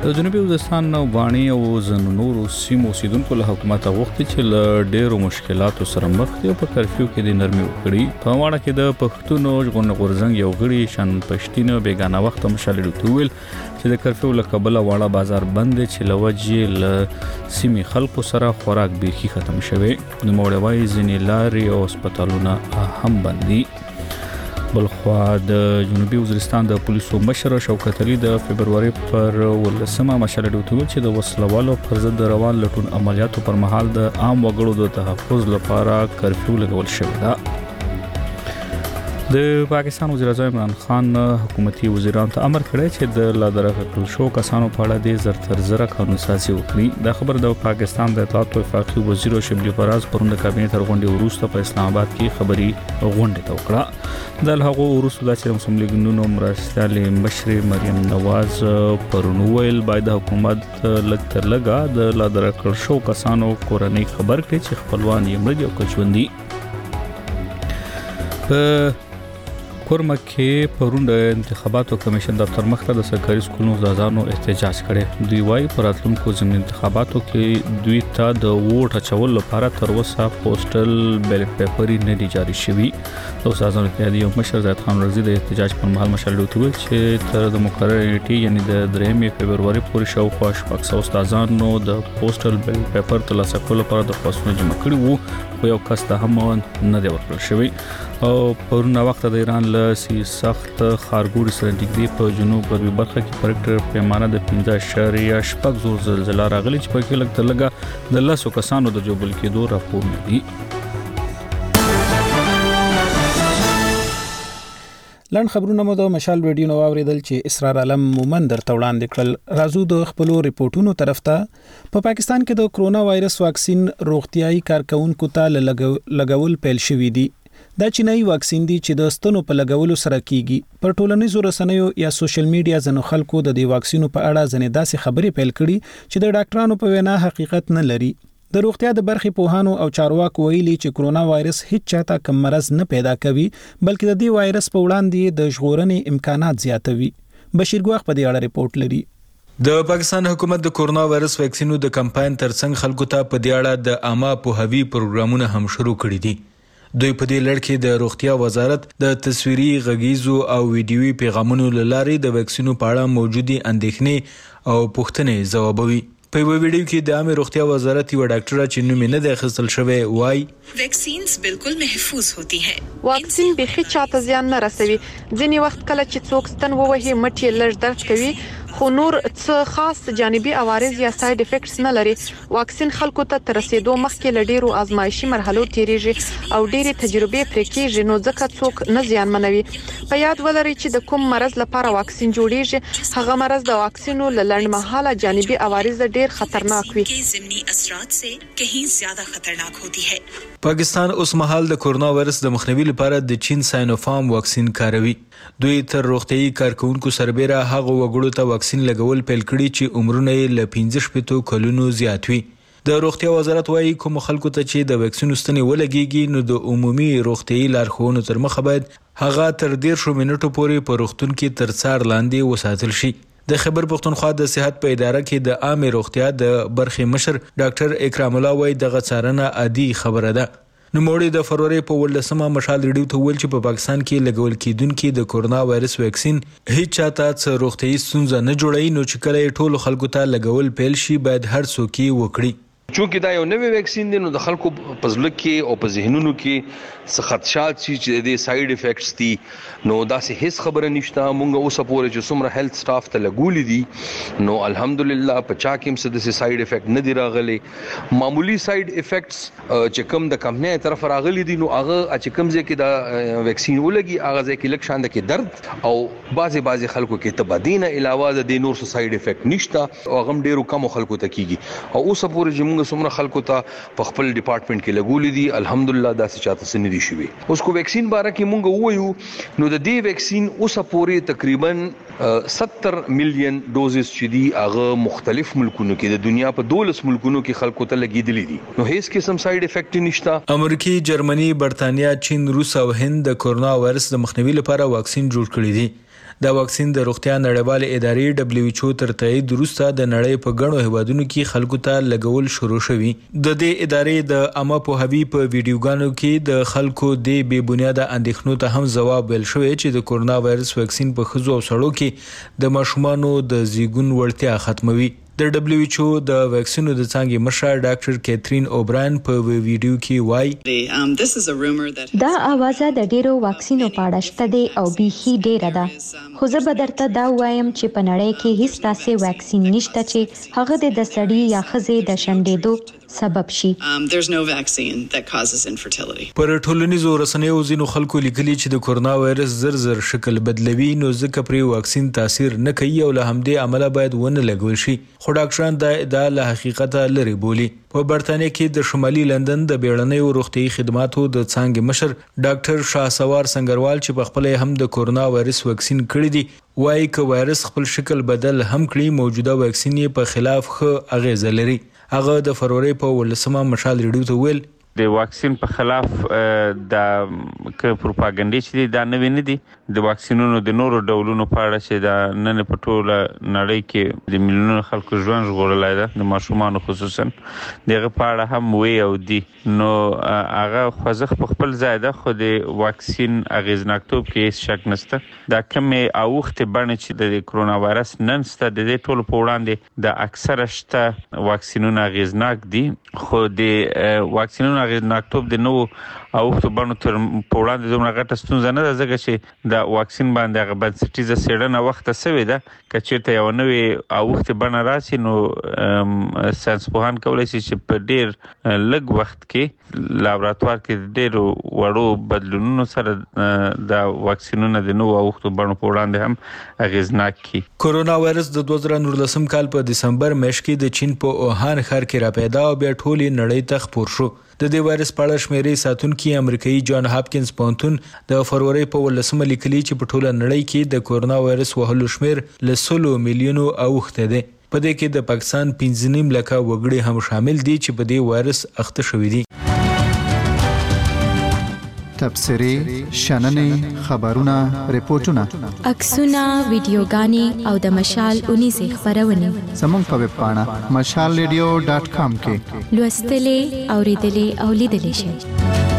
د جنوبي وزیرستان وانی او زنو نورو سیمو اوسیدونکو له حکومت غوښتي چې له ډېرو مشکلاتو سره مخ دي او په کرفیو کې د نرمي وکړي. په وانه کې د پښتونو ژغورنې غورځنګ یو غړي شان پښتینه بیگانه وخت مشال ډوتویل چې د کرفیو له کبله واړه بازار بند دي چې لوجې له سیمې خلکو سره خوراک بیخي ختم شوی. د موړوي ځینې لارې او هسپتالونه هم بندي. بلخوا د جنوبي وزیرستان د پولیسو مشر شوکت علي د فبرवरी پر ولسمه مشال ډوتویل چې د وسلوالو پر ضد روان لټون عملیاتو پر مهال د عام وګړو د تحفظ لپاره کرفیو لګول شوی ده. د پاکستان وزیر اعظم عمران خان حکومتي وزیرانو ته امر کړی چې د لادرکل شو کسانو په اړه د زر تر زر قانون سازي وکړي. دا خبر د پاکستان د اطلاعات او وفاقي وزیر شبلی فراز پروند کابینه تر غونډې وروسته په اسلام آباد کې خبري غونډه ته وکړه. د هغه وروسته د مسلم لیګونو مرستيال مشر مریم نواز پرونویل باید حکومت لږ تر لږه د لادرکل شو کسانو کورنۍ خبر کړي چې خپلوان یې مړ دي او کچوندي. په کورمک کې پرون د انتخاباتو کمیشن دفتر مخ ته د سرکاري سکولونو استادانو احتجاج کړي. دوی وايي پر راتلونکو ضمني انتخاباتو کې دوی ته د ووټ اچول لپاره تر اوسه پوسټل بیلټ پیپر نه دی جاري شوی. د استادانو اتحادیې یو مشر زید خان رضی د احتجاج پر مهال مشال ډوتویل چې تر د مقرره نیټې یعنی د درېمې فبرवरी پورې شاوخوا شپږ سوه استادانو د پوسټل بیلټ پیپر ترلاسه کولو لپاره درخواستونه جمع کړي وو، خو یو کس ته هم نه دی ورکړل شوی. او پرون وخت د ایران له سی سخت خارګوري سره نږدې په جنوب غربي برخه کې پر ریکټر پیمانه د پنځه اعشاریه شپږ زور زلزلہ راغلي چې په کې لږ تر لږه د لسو کسانو د جوبل کېدو راپور دی. لاند خبرونه مو د مشال ویډیو نو اوریدل چې اسرار علم مومن درته وړاندې کړل. راځو د خپل ریپورتونو طرف ته. په پاکستان کې د کرونا وایرس واکسین روغتيایي کارکونکو ته لګول پیل شوې دي. دا چینایي واکسین دی چې د ستنو په لګولو سره کیږي. پر ټولنیزو رسنیو یا سوشل میډیا ځنو خلکو د دې واکسینو په اړه ځنې داسې خبرې پیل کړي چې د ډاکټرانو په وینا حقیقت نه لري. د روغتیا د برخې پوهانو او چارواکو ویلي چې کرونا وایرس هیڅ چاته کم مرز نه پیدا کوي، بلکې د دې وایرس په وړاندې د ژغورنې امکانات زیاتوي. بشیر ګواخ په دې اړه ریپورت لري. د پاکستان حکومت د کرونا وایرس ویکسینو د کمپاین ترڅنګ خلکو ته په دې اړه د عامه پوهاوي پروګرامونه هم شروع کړي دي. دوی په دې لړ کې د روغتیا وزارت د تصویري غږیزو او ویډیوي پیغامونو لارې د ویکسینو په اړه موجودي اندېښنې او پوښتنې ځوابوي. په یو ویډیو کې د عامه روغتیا وزارت یو ډاکټر چې نوم یې نه دی اخیستل شوی وایي ویکسینز بالکل محفوظ ہوتی ہیں. واکسین به هیڅ چاته زیان نه رسوي. ځینې وخت کله چې څوک ستن ووهي مټ یې لږ درد کوي، خو نور څه خاص جانبي عوارض یا ساید افیکټس نه لري. واکسین خلکو ته تر رسیدو مخکې له ډیرو آزمایشي مرحلو تیریږي او ډیرې تجربې پرې کیږي، نو ځکه څوک نه زیانمنوي. په یاد ولرئ چې د کوم مرض لپاره واکسین جوړیږي هغه مرض د واکسینو له لنډمهاله جانبي عوارض ډیر خطرناک وي. ضمنی اثرات سے کہیں زیادہ خطرناک ہوتی ہے. پاکستان اوس مهال د کرونا وایرس د مخنیوي لپاره د چین ساینوفارم واکسین کاروي. دوی تر روغتيایي کارکونکو سربېره هغه وګړو ته واکسین لګول پیل کړي چې عمرونه یې له پنځه شپږ کلونو زیات وي. د روغتیا وزارت وايي کوم خلکو ته چې د واکسین ستنې ولګيږي نو د عمومي روغتيایي لارښوونو تر مخه باید هغه تر ډیر شو منټو پورې په روغتون کې تر څار لاندې وساتل شي. د خیبر پښتونخوا د صحت په اداره کې د عامه روغتیا د برخې مشر ډاکټر اکرام الله وای دغه څارنه عادي خبره ده. نو موړي د فروری په ولسمه مشال ریډیو ته ویل چې په پاکستان کې لګول کېدونکو د کرونا وایرس ویکسین هیڅ چاته څه روغتيایي ستونزه نه جوړوي، نو چې کله ټول خلکو ته لګول پیل شي باید هر څوک یې وکړي. چونکه دا یو نوې ویکسین دی نو د خلکو په ځل کې او په ذهنونو کې څه خدشات شي چې د ساید افیکټس دي، نو دا سه هیڅ خبره نشته. مونږ اوس پورې چې څومره هیلث سټاف ته لګولې دي نو الحمدلله په چا کې هم څه د ساید افیکټ نه دی راغلي. معمولی ساید افیکټس چې کوم د کمپنۍ طرف راغلي دي نو هغه چې کوم ځای کې دا ویکسین ولګي هغه ځای کې لږ شاند کې درد او بعضي بعضي خلکو کې تبدینه علاوه د نور څه ساید افیکټ نشته او هغه ډیرو کم خلکو ته کیږي. او اوس پورې چې څومره خلکو ته په خپل ډپارټمنټ کې لګولې دي الحمدلله دا څه چاته سن دي شوی. اوس کو ویکسین باره کې مونږ وایو نو د دې ویکسین اوس پورې تقریبا ستر ملین ډوزز چې دي هغه مختلف ملکونو کې د دنیا په دولس ملکونو کې خلکو ته لګیدلې دي، نو هیڅ قسم ساید افیکټ نشته. امریکای، جرمني، برتانیا، چین، روس او هند د کرونا وایرس د مخنیوي لپاره واکسین جوړ کړي دي. دا واکسین د روغتیا نړیوال ادارې دبليو ایچ او تر تایید وروسته د نړۍ په ګڼو هیوادونو کې خلکو ته لګول شروع شوي. د دې ادارې د عامه پوهاوي په ویډیوګانو کې د خلکو د بې بنیاده اندېښنو ته هم ځواب ویل شوی چې د کورونا وایرس واکسین په ښځو او سړو کې د ماشومانو د زیږون وړتیا ختموي. د دبليو ایچ او د واکسینو د څانګې مشر ډاکټر کیترین اوبراین په ویډیو کې وایي دا اوازه د ډیرو واکسینو په اړه شته دی او بیخي ډیره ده، خو زه به درته دا وایم چې په نړۍ کې هیڅ داسې واکسین نشته چې هغه د سړي یا ښځې د شنډېدو سبب شي. پر ټولنیزو رسنیو ځینو خلکو لیکلي چې د کورونا وایرس زر زر شکل بدلوي، نو ځکه پرې واکسین تاثیر نه کوي او له همدې امله باید ونه لګول شي. خو ډاکټران دا ادعا له حقیقته لري بولي. په برتانیې کې د شمالي لندن د بیړنیو روغتیايي خدماتو د څانګې مشر ډاکټر شاهسوار سنگروال چې په خپل هم د کورونا وایرس واکسین کړی دی، وايي که وایرس خپل شکل بدل هم کړي، موجوده واکسین یې په خلاف ښه اغیزه لري. هغه د فروری په ولسمه مشال ریډیو ته ویل د واکسین په خلاف د ک پروپاګاندا چې دا نه ویني دي د واکسینونو د نورو ډولونو په اړه چې دا نن په ټوله نړۍ کې د میلیونونو خلکو ژوند ژغورلای ده، د ماشومانو خصوصا دغه په اړه هم وی او دي، نو هغه خوځښ په خپل ځای ده، خو د واکسین اغیزناکتوب کې هیڅ شک نشته. دا کمې اوختې بڼې چې د کرونا وایرس نن سته د دې ټولو په وړاندې د اکثره شته واکسینونه اغیزناک دي، خو د واکسینونو اغیزناکتوب د نو اوختو بڼو تر په وړاندې دومره غټه ستونزه نه ده، ځکه چې د واکسین باندې هغه بنسټیزه څېړنه وخته سوې ده. که چېرته یوه نوې اوښتې بڼه راسي نو ساینسپوهان کولی شي چې په ډېر لږ وخت کې لابراتوار کې د ډېرو وړو بدلونونو سره د واکسینونه د نوو اوښتو بڼو په وړاندې هم اغیزناک کړي. کورونا وایرس د دوه زره نولسم کال په دسمبر میاشت کې د چین په اوهان ښار کې راپیدا او بیا ټولې نړۍ ته خپور شو. د دې وایرس په اړه شمیرې ساتونکي امریکایي جان هاپکینز پوهنتون د فروری په ولسمه لیکلي چې په ټوله نړۍ کې د کورونا وایرس وهلو شمیر له سلو میلیونو اوښته دی. په دې کې د پاکستان پنځه نیم لکه وګړي هم شامل دي چې په دې وایرس اخته شوي دي. تبصرې، شننې، خبرونه، ریپورتونه، عکسونه، ویډیوګانې او د مشال اونیزې خپرونې زموږ په ویب پاڼه مشال ریډیو ډاټ کام کې لوستلې، اوریدلې او لیدلې شئ.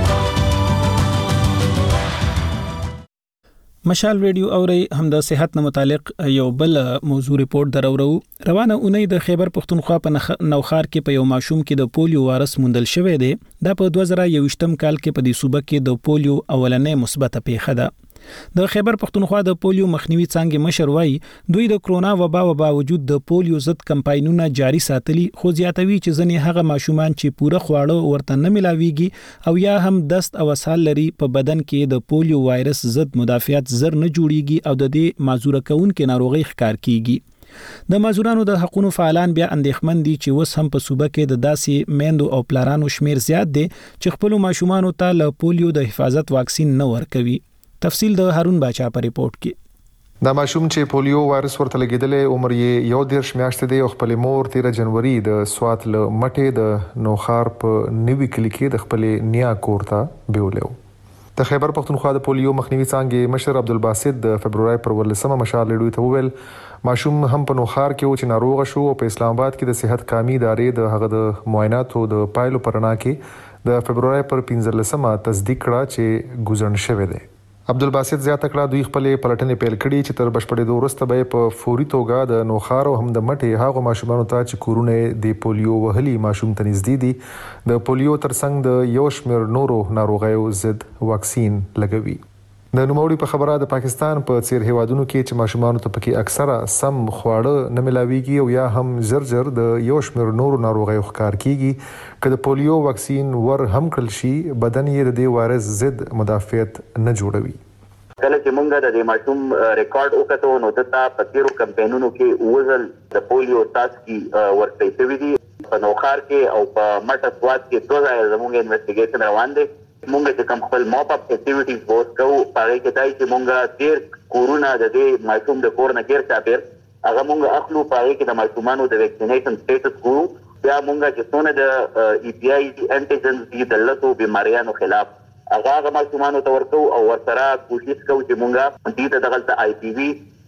مشال ریډیو اوري هم د صحت نه متعلق یو بل موضوع ریپورت درورو. روانه اونۍ د خیبر پختونخوا په نوخار کې په یو ماشوم کې د پولیو وایرس موندل شوی دی. دا په دوه زره یوویشتم کال کې په دې صوبه کې د پولیو اولنې مثبته پیښه ده. د خیبر پختونخوا د پولیو مخنیوي څانګې مشر وایي دوی د کرونا وبا و باوجود د پولیو ضد کمپاینونه جاري ساتلي، خو زیاتوي چې ځنې هغه ماشومان چې پوره خواړه ورته نه ملاويږي او یا هم دست او اسهال لري په بدن کې د پولیو وایرس ضد مدافعت زر نه جوړیږي او د دې معذوره کونکو ناروغي ښکار کیږي. د معذورانو د حقوقو فعالان بیا اندېښمن دي چې وس هم په صوبه کې د داسې میندو او پلارانو شمیر زیات دي چې خپل ماشومان ته له پولیو د حفاظت واکسین نه ورکوي. تفصیل د هارون باچا په ریپورت کې. دا ماشوم چې پولیو وایرس ورته لګیدلې عمر یې یو دیرش میاشتې دی او خپل مور تیر جنوري د سوات له مټې د نوخار په نوي کلی کې د خپل نیا کور ته بیولیو. د خیبر پختونخوا د پولیو مخنیوي څانګې مشر عبدالباسط د فبرवरी پر ولسمه مشال ریډیو ته وویل ماشوم هم په نوخار کې و چې ناروغ شو او په اسلام آباد کې د صحت کامي ادارې د هغه د معایناتو د پایلو پرنا کې د فبرवरी پر پنځلسمه تصدیق کړه چې ګوزن شوی دی. عبدالباسط زیاته کړه دوی خپل پلټنې پیل کړي چې تر بشپړېدو وروسته به په فوري توګه د نوخار او هم د مټې هغو ماشومانو ته چې کورونه د پولیو وهلي ماشوم ته نږدې دي د پولیو ترڅنګ د یو شمېر نورو ناروغیو ضد واکسین لګوي. د نوموړي په خبره د پاکستان په څیر هیوادونو کې چې ماشومانو ته پکې اکثره سم خواړه نه ملاويږي او یا هم زر زر د یو شمېر نورو ناروغیو ښکار کیږي که د پولیو واکسین ور هم کړل شي بدن یې د دې وایرس ضد مدافعت نه جوړوي. کله چې مونږ د دې ماشوم ریکارډ وکړو نو دته په تیرو کمپاینونو کې وزل د پولیو تاسکي ورته شوی دي په نوخار کې او په مټه سواد کې دوه ځای زموږ انویسټیګیشن روان دي. مونږ چې کوم خپل ماپ اپ اکټیویټیز بوت کوو هغه کې دای چې مونږ تیر کورونا د دې ماشوم د کورونه کې چاپیر هغه مونږ اخلو په هغه کې د ماشومانو د ویکسینیشن سټیټس ګورو بیا مونږ چې څونه د ای پی آی انټیجنز دي د لته بیماریانو خلاف هغه هغه ماشومانو ته ورکو او ورسره کوشش کوو چې مونږ دې ته دغلته آی پی وی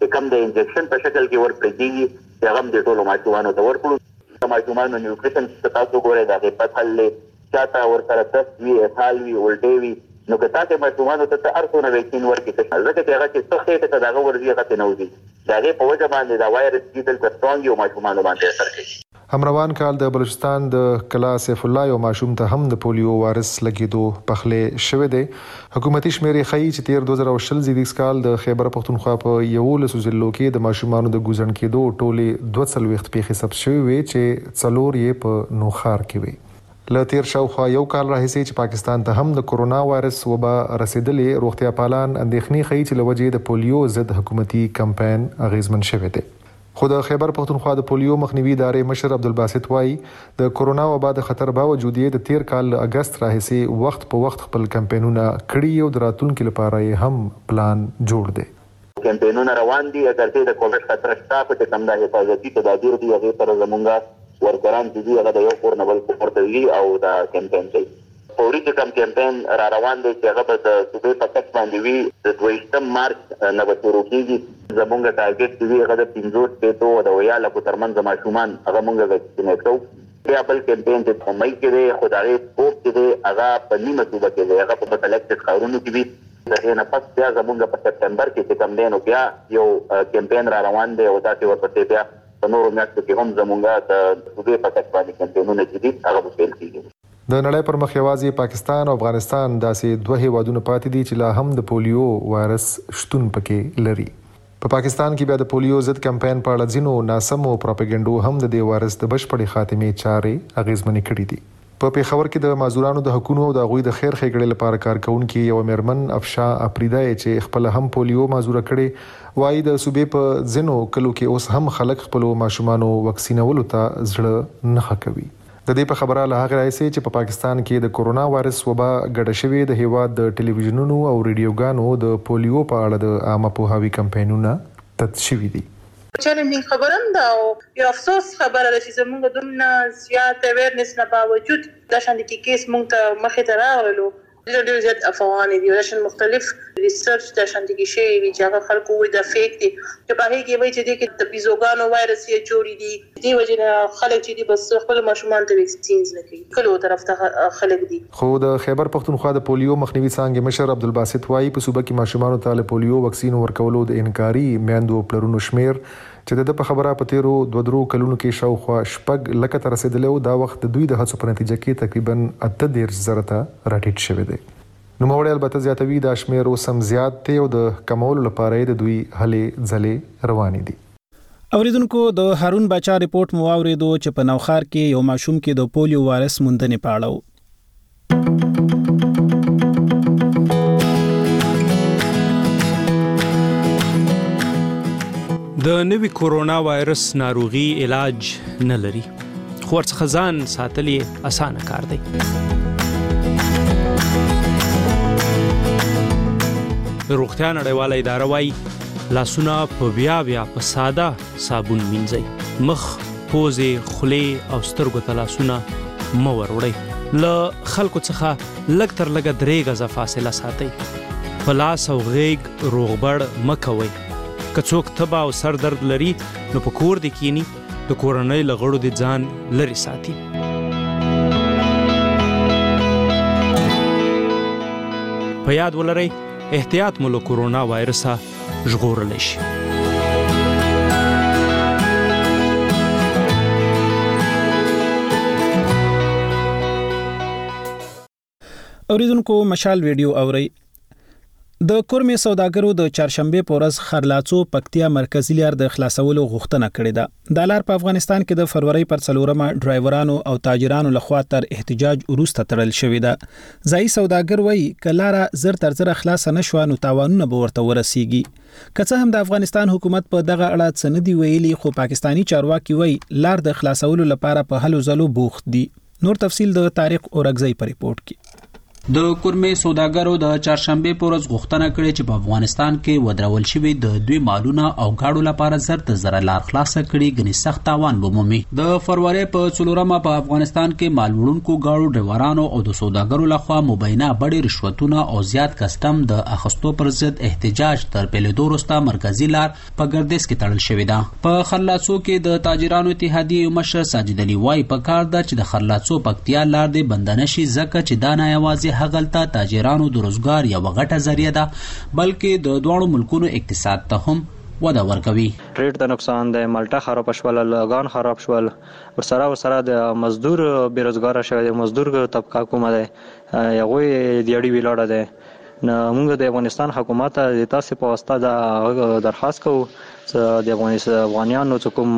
کوم د انجکشن په شکل کې ورکړي هغه د ټولو ماشومانو ته ورکړو. ماشومانو نیوټریشن تاسو ګورئ دا په پاتل چاته ورسره تست وی اسال وی ولټي وی نو که تاسو ماشومانو ته ارڅونه ویکسین ورکړي ځکه چې هغه چې څه ته داغه ورزي هغه نه ودی داغه په وجه باندې دا وایرس کیدل تر څنګه یو ماشومانو باندې اثر کوي. همروان کال د بلوچستان د کلا سیف الله یو ماشوم ته هم د پولیو وایرس لګیدو پخله شوه دی. حکومتي شمیرې ښیي چې تیر دوه زره شل زیږدیز کال د خیبر پختونخوا په یولس ضلعو کې د ماشومانو د ګوزن کېدو ټولې دوه څلوېښت پیښې ثبت شوې وي چې څلور یې په نوخار کې وي. له تیر شاوخوا یو کال راهیسې چې پاکستان ته هم د کورونا وایرس وبا رسیدلې روغتیا پالان اندېښنې ښیي چې لوجې د پولیو ضد حکومتي کمپاین اغیزمن شوی دی. خو د خیبر پختونخوا د پولیو مخنیوي ادارې مشر عبدالباسط وایي د کورونا وبا د خطر باوجود یې د تیر کال اگست راهیسې وخت په وخت خپل کمپاینونه کړي او د راتلونکو لپاره یې هم پلان جوړ دی. کمپاینونه روان دي اگر د کووډ خطر شته په کوم د حفاظتي تدابیر دی هغه پر زمونږه ورکران دي هغه د یو کور نه بل کور ته وی او دا کمپاین دی. فوري کوم کمپاین را روان دی چې هغه د صوبې په تک باندې وی د دویشتم مارچ نه به شروع کیږي. زمونږ ټارګټ دی هغه د پنځوس پېټو د ویاله کو ترمنځ ماشومان هغه مونږ وکسینیټ کوو. بیا بل کمپاین د کومای کې دی خدای سپورت کې دی هغه په نیمه صوبه کې دی هغه په سلیکټډ ښارونو کې وي دغه نه پس بیا زمونږ په سپټمبر کې چې کوم دی نو بیا یو کمپاین را روان دی او دا چې ورپسې بیا په نورو میاشتو کې هم زمونږ د صوبې په تک باندې کمپاینونه چې دي هغه به پیل کیږي. د نړۍ پر مخ یوازې پاکستان او افغانستان داسې دوه هیوادونه پاتې دي چې لا هم د پولیو وایرس شتون پکې لري. په پا پاکستان کې بیا د پولیو ضد کمپاین په اړه ځینو ناسمو پروپاګاندا هم د دې وایرس د بشپړې خاتمې چارې اغیزمنې کړې دي. په پیښور کې د مازورانو د حقوقو او د غوي د خیر ښېګړې لپاره کارکونکو یو مرمن افشا اپریدا چې خپل هم پولیو مازوره کړي وایي د صوبې په ځینو کلو کې اوس هم خلک خپل ماشومانو وکسینولو ته زړه نه کوي. د دې په خبره له هغه راځي چې په پاکستان کې د کورونا وایرس وبا ګډه شوې د هیواد د ټلویزیونونو او ریډیوګانو د پولیو په اړه د عامه پوهاوي کمپاینونه تدشوي دي. چیلنجینګ خبرم دا او یو افسوس خبره ده چې زموږ دومره زیات اویرنس نه باوجود دا شان کې کیس مونږ ته مخې ته راغلو ډېر ډېر زیات افغاني دي دا شان مختلف ریسرچ دا شان کې شي چې هغه خلکو وي دا فیک دي چې په هغه کې وایي چې د بیزوګانو وایرس یې جوړی دي دی وجنه خلک چې دي بس خپل ماشومان ته ویکسینز نه کوي کله طرف ته خلک دي. خو د خیبر پختونخوا د پولیو مخنیوي څنګه مشر عبدالباسط وایي په صوبه کې ماشومان ته پولیو وکسین ورکولو د انکاري میندو پلرونو شمیر چې د په خبره په تیرو دوه درو کلونو کې شاوخوا شپږ لکه تر رسیدلو دا وخت د دوی د هڅو په نتیجه کې تقریبا اته ډیر زره ته راټیټ شوی دی. نو موږ البته زیاتوي د شمیر او سم زیات دی او د کمولو لپاره د دوی هلې ځلې روانې دي. اوریدونکو د هارون باچا ریپورت مو اوریدو چې په نوخار کې یو ماشوم کې د پولیو وایرس موندنې پاړو. د نوي کورونا وایرس ناروغي علاج نه لري خو ورڅخه ځان ساتل یې اسانه کار دی. د روغتیا نړیواله اداره وايي لاسونه په بیا بیا په ساده صابون مینځئ. مخ، پوزې، خولې او سترګو ته لاسونه مه وروړئ. له خلکو څخه لږ تر لږه درې غزه فاصله ساتئ. په لاس او غیږ روغبړ مه کوئ. که څوک تبه او سر درد لري نو په کور دې کینی د کورنۍ له غړو دې ځان لرې ساتي. په یاد ولرئ احتیاط مو له کورونا وایرسه ژغورلی شي. اوریدونکو مشال ویډیو اورئ. د کورمې سوداګرو د چهارشنبه په ورځ خرلاڅو پکتیا مرکزی لار د خلاصولو غوښتنه کړې ده. د لار په افغانستان کې د فروری پر څلورمه ډرایورانو او تاجرانو لخوا تر احتجاج وروسته تړل شوې ده. ځایي سوداګر وایي که لاره زر تر زر خلاصه نه شوه نو تاوانونه به ورته ورسیږي. که څه هم د افغانستان حکومت په دغه اړه څه نه دي ویلي خو پاکستانی چارواکي وایي لار د خلاصولو لپاره په هلو ځلو بوخت دي. نور تفصیل د طارق اورګزی په ریپورت کې. د کورمې سوداګرو د چهارشنبه په ورځ غوښتنه کړې چې په افغانستان کې ودرول شوي د دوی مالونه او گاډو لپاره زر تر زره لار خلاصه کړي غني سخت تاوان ومومي. د فروری په څلورمه په افغانستان کې مال وړونکو گاډو ډرایورانو او د سوداګرو لخوا مبینه بډې رشوتونه او زیات کسټم د اخستو پر ضد احتجاج تر پیلېدو وروسته مرکزی لار په ګردش کې تړل شوې ده. په خرلاڅو کې د تاجرانو اتحادیې مشر ساجد علي وايي په کار ده چې د خرلاڅو پکتیا لار دې بند نه شي ځکه چې دا نه یوازې هغلته تاجرانو د روزګار یو غټه ذریعہ ده بلکې د دوه ملکونو اقتصاد ته هم وده ورکوي. ریټ د نقصان د مالټا خراب شول، لګان خراب شول، ورسره ورسره د مزدور بیروزګار شوی د مزدور طبقه کومه ده هغه د اړې ویلاړه ده. موږ د افغانستان حکومت د تاسو په واسطه د درخواست کوو چې د افغانانو کوم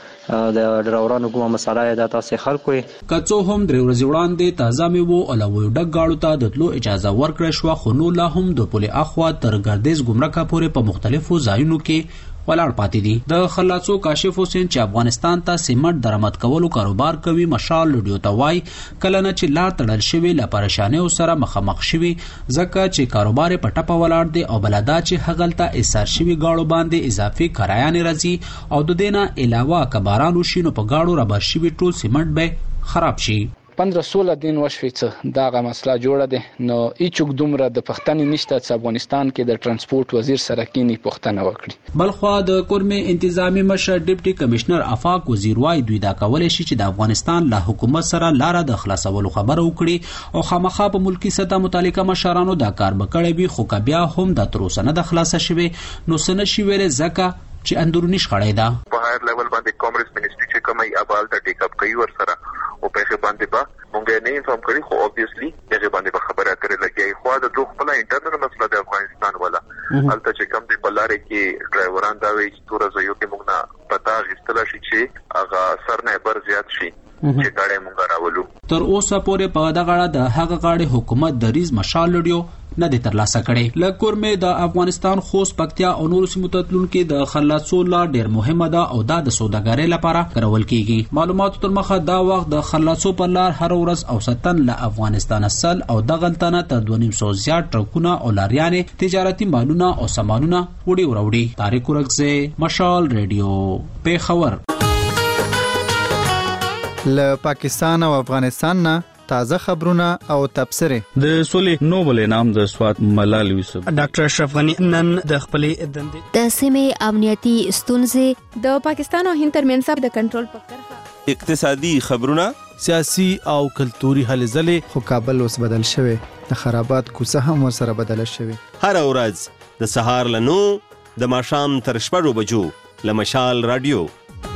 د ډرایورانو کومه مسله ده تاسو خلکو کڅو هم درې ورځې وړاندې تازه میوو او لوی ډک گاړو ته د تلو اجازه ورکړه شو خو نو لا هم د پولي اخوا تر ګردیز ګمرکه پورې په مختلفو ځایونو کې ولاړ پاتې دي. د خلاصو کاشف حسین چې افغانستان ته سیمنټ درآمد کولو کاروبار کوي مشال لډیو ته وای کله نه چې لار تړل شوی لا پریشانیو سره مخامخ شوی ځکه چې کاروبار په ټپه ولاړ دی او بلدا چې هغلته ایثار شوی گاړو باندې اضافي کرایان راځي او د دینه علاوه کبارانو شینو په گاړو رابر شوی ټول سیمنټ به خراب شي. پندرہ سولہ دن وشوي څه داغه مسله جوړه ده نو هیڅوک دومره د پښتنې نشته چې افغانستان کې د ترانسپورت وزیر سره کینی پښتنه وکړي. بلخوا د کورمې انتظامی مشر ډیپټي کمشنر افاق وزیر وای دوی دا کولای شي چې د افغانستان له حکومت سره لاره د خلاصولو خبره وکړي او خامخا په ملکی سطح متعلقه مشرانو دا کار وکړي به خو بیا هم د تروسه نه د خلاصه شوی نو سن شي ویل ځکه چې اندرونی شخړې ده. په هایر لیول باندې کامرس منیسټری چې کومي ابال ته ټیک اپ کوي ور سره او په باندې با مونږ نه انفورم کړی خو obviously هغه باندې به خبره کړې لګي خو دا دوه خپل انټرنل مسله د افغانستان ولا البته چې کوم دی بلاره کې ډرایوران دا وی چې تور زيو کې مونږ نه پتا غستل شي چې هغه سر نه بر زیات شي چې کاړې مونږ راولو. تر اوسه پورې په دغه غاړه د هغه غاړې حکومت د ریز مشال لډیو نه دي ترلاسه کړي. لکور مې د افغانستان خوست پکتیا او نور سیمو ته تلونکو د خلاصو لا ډیر مهمه ده او دا د سوداګرۍ لپاره کارول کیږي. معلوماتو تر مخه دا وخت د خلاصو پر لار هر ورځ اوسطن له افغانستان اصل او د غلطنه تر دوه نیم سو زیات ټرکونه او لاریانې تجارتي مالونه او سامانونه وړي وروړي. طارق ورکزه مشال ریډیو پیښور. له پاکستان او افغانستان نه تازه خبرونه او تبصره. د سولې نوبل انعام د سوات ملال یوسف ډاکټر اشرف غنی نن د خپلې دندې د سیمې امنیتي ستونزې د پاکستان او هند ترمنځ د کنټرول په کرښه اقتصادي خبرونه سیاسي او کلتوري هلې ځلې خو کابل اوس بدل شوی د خرابات کوڅه هم ورسره بدل شوی. هر ورځ د سهار له نو د ماښام تر شپږ بجو له مشال رادیو.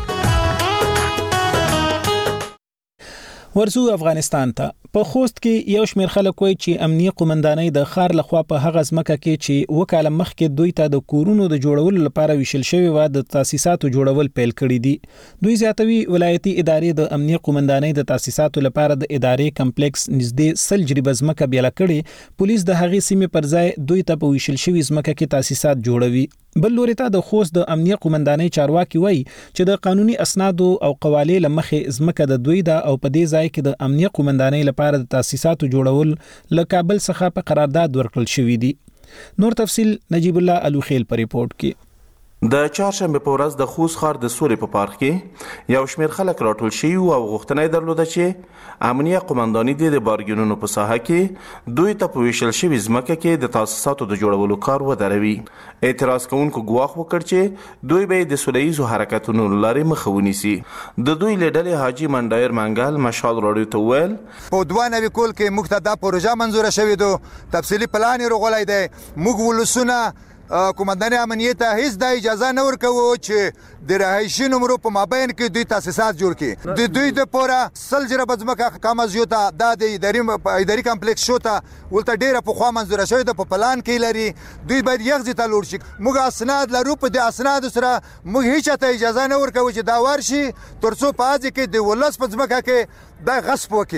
ورسو افغانستان ته په خوست کې یو شمېر خلک وایي چې امنیه قومندانۍ د ښار لخوا په هغه ځمکه کې چې وکاله مخکې دوی ته د کورونو د جوړولو لپاره ویشل شوی و د تاسیساتو جوړول پیل کړي دي. دوی زیاتوي ولایتي ادارې د امنیه قومندانۍ د تاسیساتو لپاره د ادارې کمپلیکس نږدې سل جریبه ځمکه بیله کړي. پولیس د هغې سیمې پر ځای دوی ته په ویشل شوی ځمکه کې تاسیسات جوړوي. بل لوري ته د خوست د امنیه قومندانۍ چارواکي وایي چې د قانوني اسنادو او قوالې لمخې ځمکه د دوی ده او په دې ځای کې د امنیه قومندانۍ لپاره د تاسیساتو جوړول له کابل څخه په قرارداد ورکړل شوی دي. نور تفصیل نجیب الله الوخیل په ریپورت کې. د چهارشنبه په ورځ د خوست ښار د سوري په پارک کې یو شمېر خلک راټول شوي او غوښتنه یې درلوده چې امنیه قومنداني د بارګینونو په ساحه کې دوی ته په ویشل شوي ځمکه کې د تاسیساتو د جوړولو کار ودروي. اعتراض کوونکو ګواښ وکړ چې دوی به د سوله ییزو حرکتونو لارې مخه ونیسي. د دوی له ډلې حاجي منډایر منګل مشال راډیو ته وویل په دوه نوي کال کې موږ ته دا پروژه منظوره شوې ده، تفصیلي پلان یې راغلی دی. موږ ولسونه قومنداني امنیت ته هیڅ د اجازه نه ورکوو چې د رهایشي نمرو په مابین کې دوی تاسیسات جوړ کړي. د دوی د پوره سل جریبه ځمکه کم از یو ته دا د اداري کمپلیکس شو ته ولته ډېره پخوا منظوره شوې ده، په پلان کې لري. دوی باید یغځي ته لوړ شي. موږ اسناد لرو، په دې اسنادو سره موږ هیڅ ته اجازه نه ورکوو چې دا ورشي تر څو په هغې کې د ولس په ځمکه کې دا غصب وکړي.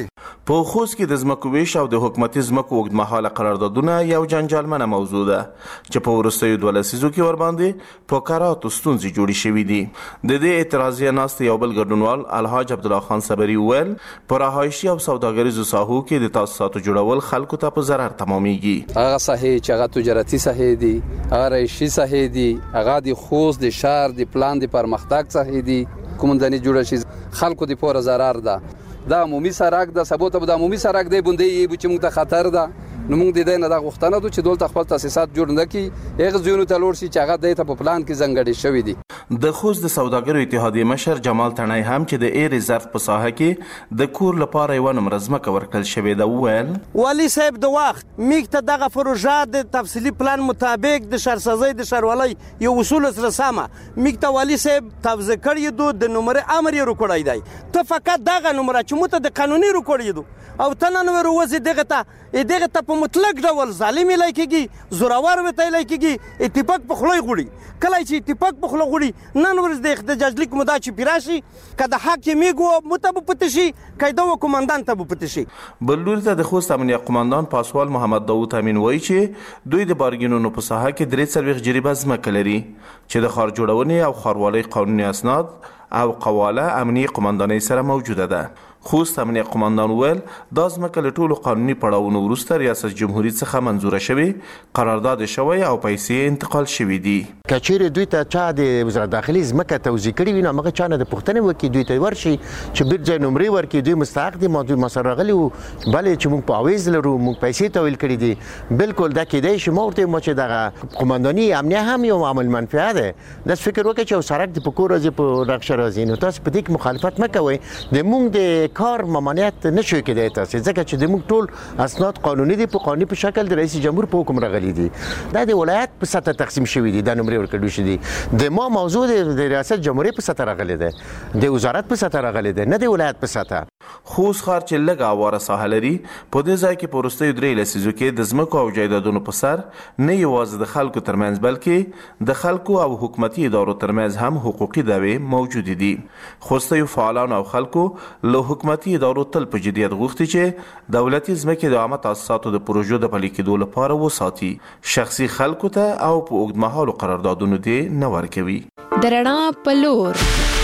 په خوست کې د ځمکو ویش او د حکومتي ځمکو اوږدمهاله قراردادونه یو جنجالمنه موضوع ده چې په وروستیو دوه لسیزو کې ورباندې په کراتو ستونزې جوړې شوي دي. د دې اعتراضیه ناستې یو بل ګډونوال الحاج عبدالله خان صبري وویل په رهایشي او سوداګریزو ساحو کې د تاسیساتو جوړول خلکو ته په ضرر تمامیږي. هغه ساحې چې هغه تجارتي ساحې دي، هغه رهایشي ساحې دي، هغه د خوست د شهر د پلان د پرمختګ ساحې دي، کومندني جوړه شي خلکو د پوره ضرر ده. دا عمومي سړک د سبوت به د عمومي سړک دی بوندې چې موږ ته خطر ده. نو موږ د دې نه د غوښتنه ده چې دولت خپل تاسیسات جوړ نه کړي، هغه ځایونو ته لوړ شي چې هغه د ته په پلان کې ځانګړي شوي دي. د خوست د سوداګرو اتحادیې مشر جمال تڼۍ هم چې د ایر ریزرف په ساحه کې د کور لپاره یوه نمره ځمکه ورکړل شوې ده وویل والي صاحب د وخت موږ ته دغه پروژه د تفصیلي پلان مطابق د ښارسازۍ د ښاروالۍ یو اصول سره سمه موږ ته والي صاحب توضیح کړی دو د نمرې امر یې ورکړی دی. ته فقط دغه نمره چې موږ ته د قانوني ورکړی دو او ته نن وروځې دغه ته دغه ته په مطلق ډول ظالم یې کېږي، زورور ورته یې کېږي، اتفاق په خوله غوړي. کله چې اتفاق په خوله غوړي نن ورځ د احتجاج لیک مدا چې پیراشي که د حق میګو متبو پتشي کایدو کمانډان ته پتشي. بل لوري ته د خوست امنیه قماندان پاسوال محمد داوود امین وایي چې دوی د بارګینونو په ساحه کې درې څلوېښت جریبه ځمکه لري چې د ښار جوړونې او ښاروالۍ قانوني اسناد او قواله امنیه قماندانۍ سره موجوده ده. خوست امنیه قماندان ویل دا ځمکه له ټولو قانوني پړاوونو وروسته ریاست جمهوریت څخه منظوره شوې، قرارداد شوی او پیسې انتقال شوي دي. که چیرې دوی ته چا د وزارت داخلي ځمکه توزیع کړي وي نو هغه چا نه د پوښتنې وکړي، دوی ته ورشي چې بیرته نمرې ورکړي، دوی مستحق دي، ما دوی ما سره راغلي وو بلې چې موږ په عویز لرو، موږ پیسې تحویل کړي دي. بالکل دا کیدای شي ما ورته وایم چې دغه قمانداني امنیه هم یو عمل منفعه ده. داسې فکر وکړئ چې یو سړک د په کور راځي په رقشه راځي نو تاسو په دې کې مخالفت مه کوئ. د موږ د کار ممانعت نشوي کېدای تاسو ځکه چې د موږ ټول اسناد قانوني دي، په قانوني په شکل د رئیس جمهور په حکم راغلي دي. دا د ولایت په سطح تقسیم شوي دي، دا نمرې ورکړل شوي دي. د ما موضوع د ریاست جمهوریت په سطح راغلی ده، د وزارت په سطح راغلی ده، نه د ولایت په سطح. خوست ښار چې لږه اواره ساحه لري په دې ځای کې په وروستیو درې لسیزو کې د ځمکو او جایدادونو په سر نه یوازې د خلکو ترمنځ بلکې د خلکو او حکومتي ادارو ترمنځ هم حقوقي دعوې موجودې دي. خوستیو فعالانو او خلکو له حکومتي ادارو تل په جدیت غوښتي چې دولتي ځمکې د عامه تاسیساتو د پروژو د پلي کېدو لپاره وساتي، شخصي خلکو ته او په اوږدمهالو قراردادونو دې نه ورکوي. د رڼا په لور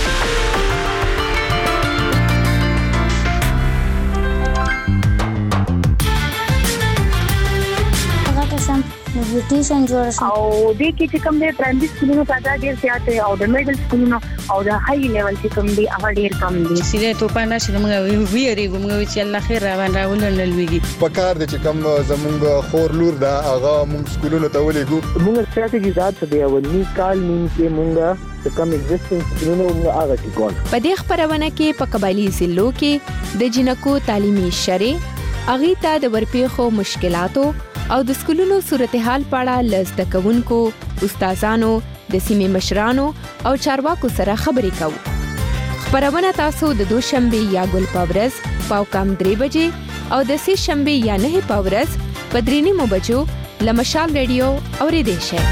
نیوټریشن جوړ شي او د کې چې کوم د پرایمري سکولونو تعداد ډیر زیات دی او د میډل سکولونو او د هاي لیول چې کوم دی هغه ډیر کم دی. سیده تو پاندې چې موږ ویریږو موږ چې الله خیر را باندې ولنل ویږي په کار د چې کوم زمونږ خور لور دا هغه موږ سکولونو ته ولېګو. موږ ستراتیژي ذات دی او نی کال نیم کې موږ کم ایگزیسټنس سکولونو موږ هغه کې کول. په دې خبرونه کې په قبایلی ضلعو کې د جنکو تعلیمي شری اغي ته د ورپېخو مشکلاتو او د سکولونو صورتحال په اړه ل زده کوونکو، استادانو، د سیمې مشرانو او چارواکو سره خبرې کوو. خبرونه تاسو د دوشنبه یا ګل پاورز پاو کم درې بجې او د سې شنبه یا نه پاورز په درې نیمو بجو ل مشال ریډیو اوریدئ شئ.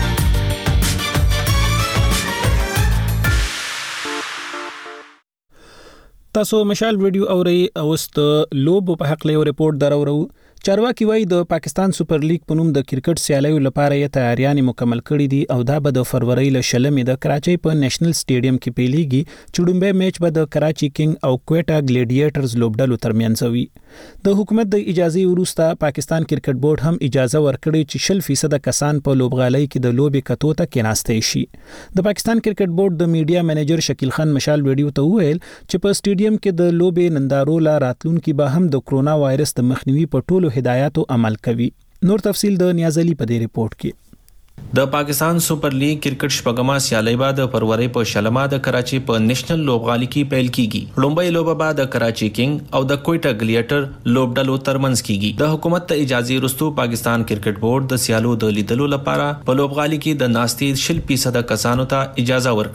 تاسو مشال ویډیو اوري او است لوب په حق له ریپورت درورو. چارواکي وایي د پاکستان سپر لیګ په نوم د کرکټ سیالیو لپاره یې تیاریان مکمل کړي دي او دا به د فروری له شلمې د کراچۍ په نېشنل سټیډیم کې پیلېږي چې لومړی میچ به د کراچي کینګ او کوټا ګلیډیټرز لوبډلو ترمنځ وي. د حکومت د اجازه وروسته پاکستان کرکټ بورډ هم اجازه ورکړي چې شل فیصد کسان په لوبغالۍ کې د لوبې کتو ته کېناستې شي. د پاکستان کرکټ بورډ د میډیا منیجر شکیل خان مشال ویډیو ته وویل چې په سټیډیم کې د لوبې نندارو لا راتلونکي به هم د کرونا وایرس د مخنیوي په ټولو هدایاتو عمل کوي. نور تفصیل د نیازلی په دې ریپورت کې. د پاکستان سپر لیګ کرکټ شپږمه سیالي به د فروری په شلمه د کراچي په نېشنل لوبغالي کې پیل کیږي. لومړی لوبه به د کراچي کینګ او د کوټا ګلیډیټر لوبډلو ترمنځ کیږي. د حکومت ته اجازه وروسته پاکستان کرکټ بورډ د سیالو د لیدلو لپاره په لوبغالي کې د ناستې شل فیصد کسانو ته اجازه ورکړي.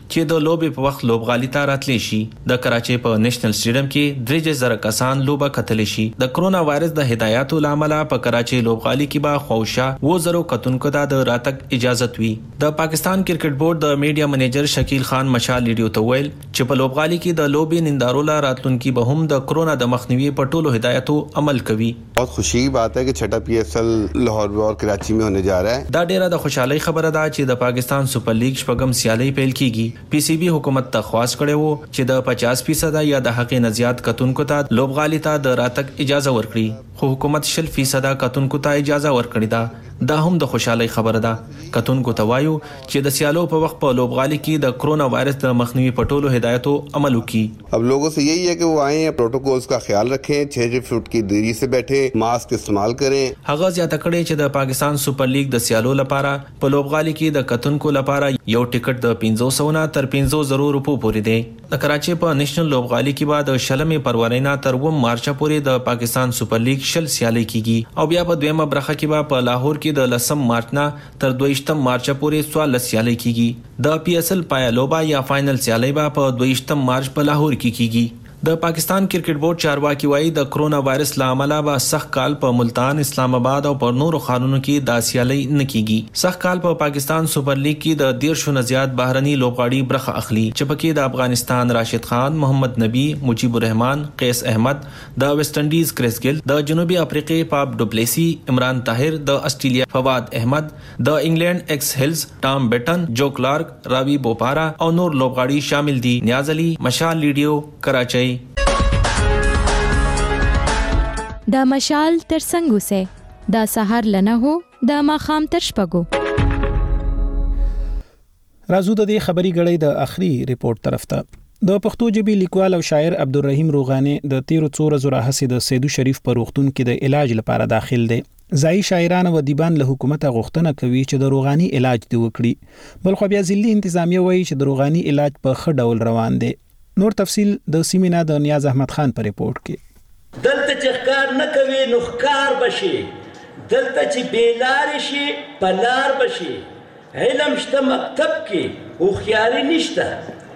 چې د لوبې په وخت لوبغالي ته راتلی شي. د کراچۍ په نېشنل سټیډیم کې درې زره کسان لوبه کتلی شي. د کرونا وایرس د هدایاتو لامل په کراچۍ لوبغالي کې به خوشا و زرو کتونکو ته د راتګ اجازه وي. د پاکستان کرکټ بورډ د میډیا منیجر شکیل خان مشال لیډیو ته ویل چې په لوبغالي کې د لوبې نندارو لا راتلونکي به هم د کرونا د مخنیوي په ټولو هدایاتو عمل کوي. बहुत खुशी की बात है कि छठा पीएसएल लाहौर और कराची में होने जा रहा है. دا ډیره د خوشحالي خبره ده چې د پاکستان سپر لیګ شپږم سیالي پیل کیږي. پی سی بی حکومت ته خواست کړي وو چې د پچاس فیصد یا د حق نه زیات کتونکو ته لوبغالي ته د راتګ اجازه ورکړي، خو حکومت شل فیصد کتونکو ته اجازه ورکړي ده. دا هم د خوشحالي خبره ده. کتونکو ته وایو چې د سیالو په وخت په لوبغالي کې د کرونا وایرس د مخنیوي په ټولو هدایتو عمل وکړي. अब लोगों से यही है कि वो आए, प्रोटोकॉल्स का ख्याल रखें, छह छह फुट की दूरी से बैठे, मास्क इस्तेमाल करें. هغه زیاته کړي چې د پاکستان سپر لیګ د سیالو لپاره په لوبغالي کې د کتونکو لپاره یو ټیکټ د پنځوس سوه نه تر پنځوس زره روپو پورې دی. د کراچۍ په نېشنل لوبغالي کې به د شلمې فروری نه تر اووم مارچ پورې د پاکستان سپر لیګ شل سیالي کیږي او بیا په دویمه برخه کې به په لاهور کې د لسم مارچ نه تر دویشتم مارچ پورې څوارلس سیالي کیږي. د پی ایس ایل پای لوبه یا فائنل سیالي به په دویشتم مارچ په لاهور کې کیږي. د پاکستان کرکټ بورډ چارواکي وایي د کرونا وایرس لامل به سخت کال په ملتان، اسلام آباد او پر نورو ښارونو کې د سیالي نه کیږي. سخت کال په پاکستان سپر لیګ کې د دیرشو نه زیات بهرني لوبغاړي برخه اخلي چې پکې د افغانستان راشد خان، محمد نبی، مجيب الرحمن، قیس احمد، د ویسټ انډیز کریس ګیل، د جنوبي افریقې پاپ ډوپلیسی، عمران طاهر، د استرالیا فواد احمد، د انګلند ایکس هیلز ټام بیټن، جو کلارک، راوی بوپارا او نور لوبغاړي شامل دي. نیاز علي، مشال لیډیو، کراچۍ. دا مشال تر څنګه سه دا سحر لنه هو دا ماخام تر شپګو. رازو د دې خبري غړې د اخري ریپورت طرف ته. د پښتو ژبې لیکوال او شاعر عبدالرحیم روغانی د تیرو څو ورځو راهیسې د سیدو شریف په روغتون کې د علاج لپاره داخل دی. ځایي شاعران او ادیبان له حکومت غوښتنه کوي چې د روغانی علاج دی وکړي، بل خو بیا ځلي انتظامیه وایي چې د روغانی علاج په ښه ډول روان دی. نور تفصیل د سیمینا د نیاز احمد خان په ریپورت کې. دلته چې ښکار نه کوي نو ښکار بشي، دلته چې بیلار شي پلار بشي. علم شته مکتب کې هوښیاري نشته،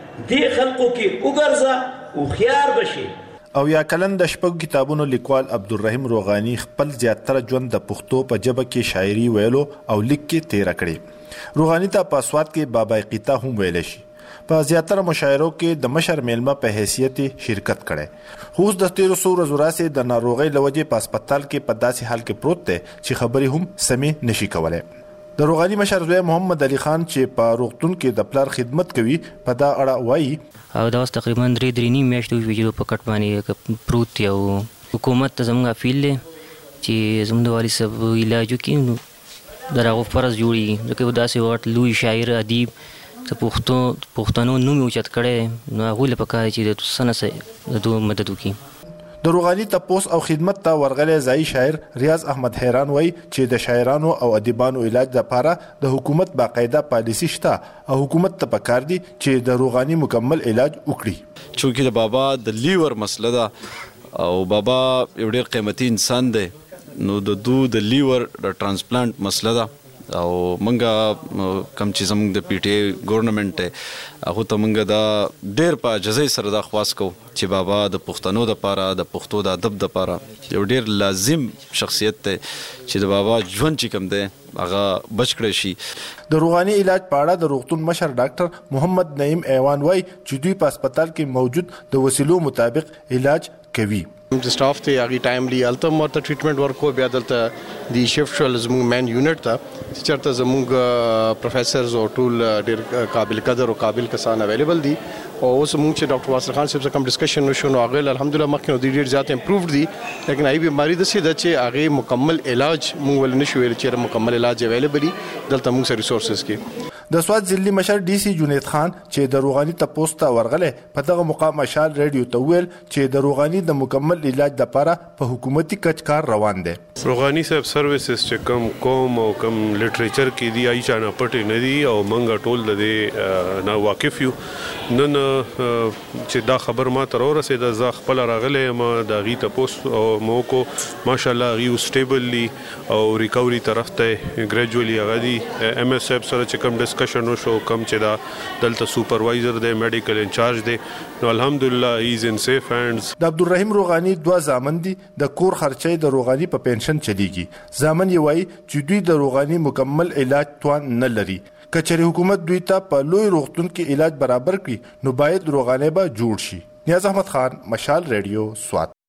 دې خلقو کې وګرځه هوښیار بشي. او یا کلن د شپږ کتابونو لیکوال عبدالرحیم روغانی خپل زیاتره ژوند د پښتو په ژبه کې شاعري ویلو او لیک کې تیر کړی. روغانی ته په اسوات کې بابا قیتا هم ویل شي. په زیاتره مشاعرو کې د مشر میلمه په حیثیت شرکت کړي. خو د تیرو څو ورځو راځي د ناروغۍ لوجې په هسپتال کې په داسې حال کې پروت دی چې خبرې هم سمې نشي کولای. د روغانی مشر زوی محمد علي خان چې په روغتون کې د پلار خدمت کوي په دا اړه وایي او دا اوس تقریبا درې درې نیم میاشتې وشوې په کټ باندې پروت دی او حکومت ته زموږ اپیل دی چې زموږ د والي صاحب علاج وکړي، د هغو فرض جوړېږي ځکه داسې وخت لوی شاعر ادیب د پښتو پښتنو نوم یې اوچت کړی نو هغوی له پکار چې د څه نه څه د دوی مدد وکړي. د روغاني تپوس او خدمت ته ورغلی ځایي شاعر ریاض احمد حیران وایي چې د شاعرانو او ادیبانو علاج لپاره د حکومت باقاعده پالیسي شته او حکومت ته پکار دي چې د روغاني مکمل علاج وکړي. چونکې د بابا د لیور مسله ده او بابا یو ډېر قیمتي انسان دی نو د دو د لیور د ټرانسپلانټ مسله ده او منګه کم چې زموږ د پی ټی ای ګورنمنت هغه ته منګه دا ډېر په عجزۍ سره دا خواست کو چې بابا د پښتنو د پاره د پښتو د ادب د پاره یو ډېر لازم شخصیت دی چې د بابا ژوند چې کوم دی هغه بچ کړی شي. د روغاني علاج په اړه د روغتون مشر ډاکټر محمد نعیم ایوان وایي چې دوی په هسپتال کې موجود د وسیلو مطابق علاج کوي. د سټاف ته هغه ټایملی الته مرته ټریټمنټ ورکو بیا دلته دی شفټ شول زموږ مین یونټ ته چې چرته زموږ پروفیسرز او ټول ډېر قابل قدر او قابل کسان اویلیبل دي او اوس موږ چې ډاکټر واصل خان صاحب سره کوم ډسکشن وشو نو هغه الحمدلله مخکې نو ډېر زیات امپرووډ دي لیکن ای بیماری د څه د چې هغه مکمل علاج موږ ول نشو ویل چې مکمل علاج اویلیبل دي دلته موږ سره ریسورسز کې. د سواد ضلعي مشر ډي سي جنید خان چې د روغاني تپوس ته ورغله په دغه مقام مشال ریډیو ته ویل چې د روغاني د مکمل علاج لپاره په حکومتي کچ کار روان دي. روغاني صاحب سرویسز چې کم کوم او کم لټریچر کې دی ای چانه پټ نه دی او منګه ټول د دې نه واقف یو نن چې دا خبر ما تر ورسېده زه خپل راغلی ما د غي تپوس او موکو ماشاءالله غي سټیبلی او ریکوري طرف ته ګریجوالي غدي ام اس صاحب سره چې کوم ډسکس ډسکشن وشو کم چې دا دلته سپروایزر دی میډیکل انچارج دی نو الحمدلله هی از ان سیف هینډز. د عبدالرحیم روغانی دوه زامن دي د کور خرچې د روغانی په پنشن چلیږي. زامن یې وایي چې دوی د روغانی مکمل علاج توان نه لري. کچري حکومت دوی ته په لوی روغتون کې علاج برابر کړي نو باید روغانه به جوړ شي. نیاز احمد خان، مشال ریډیو، سوات.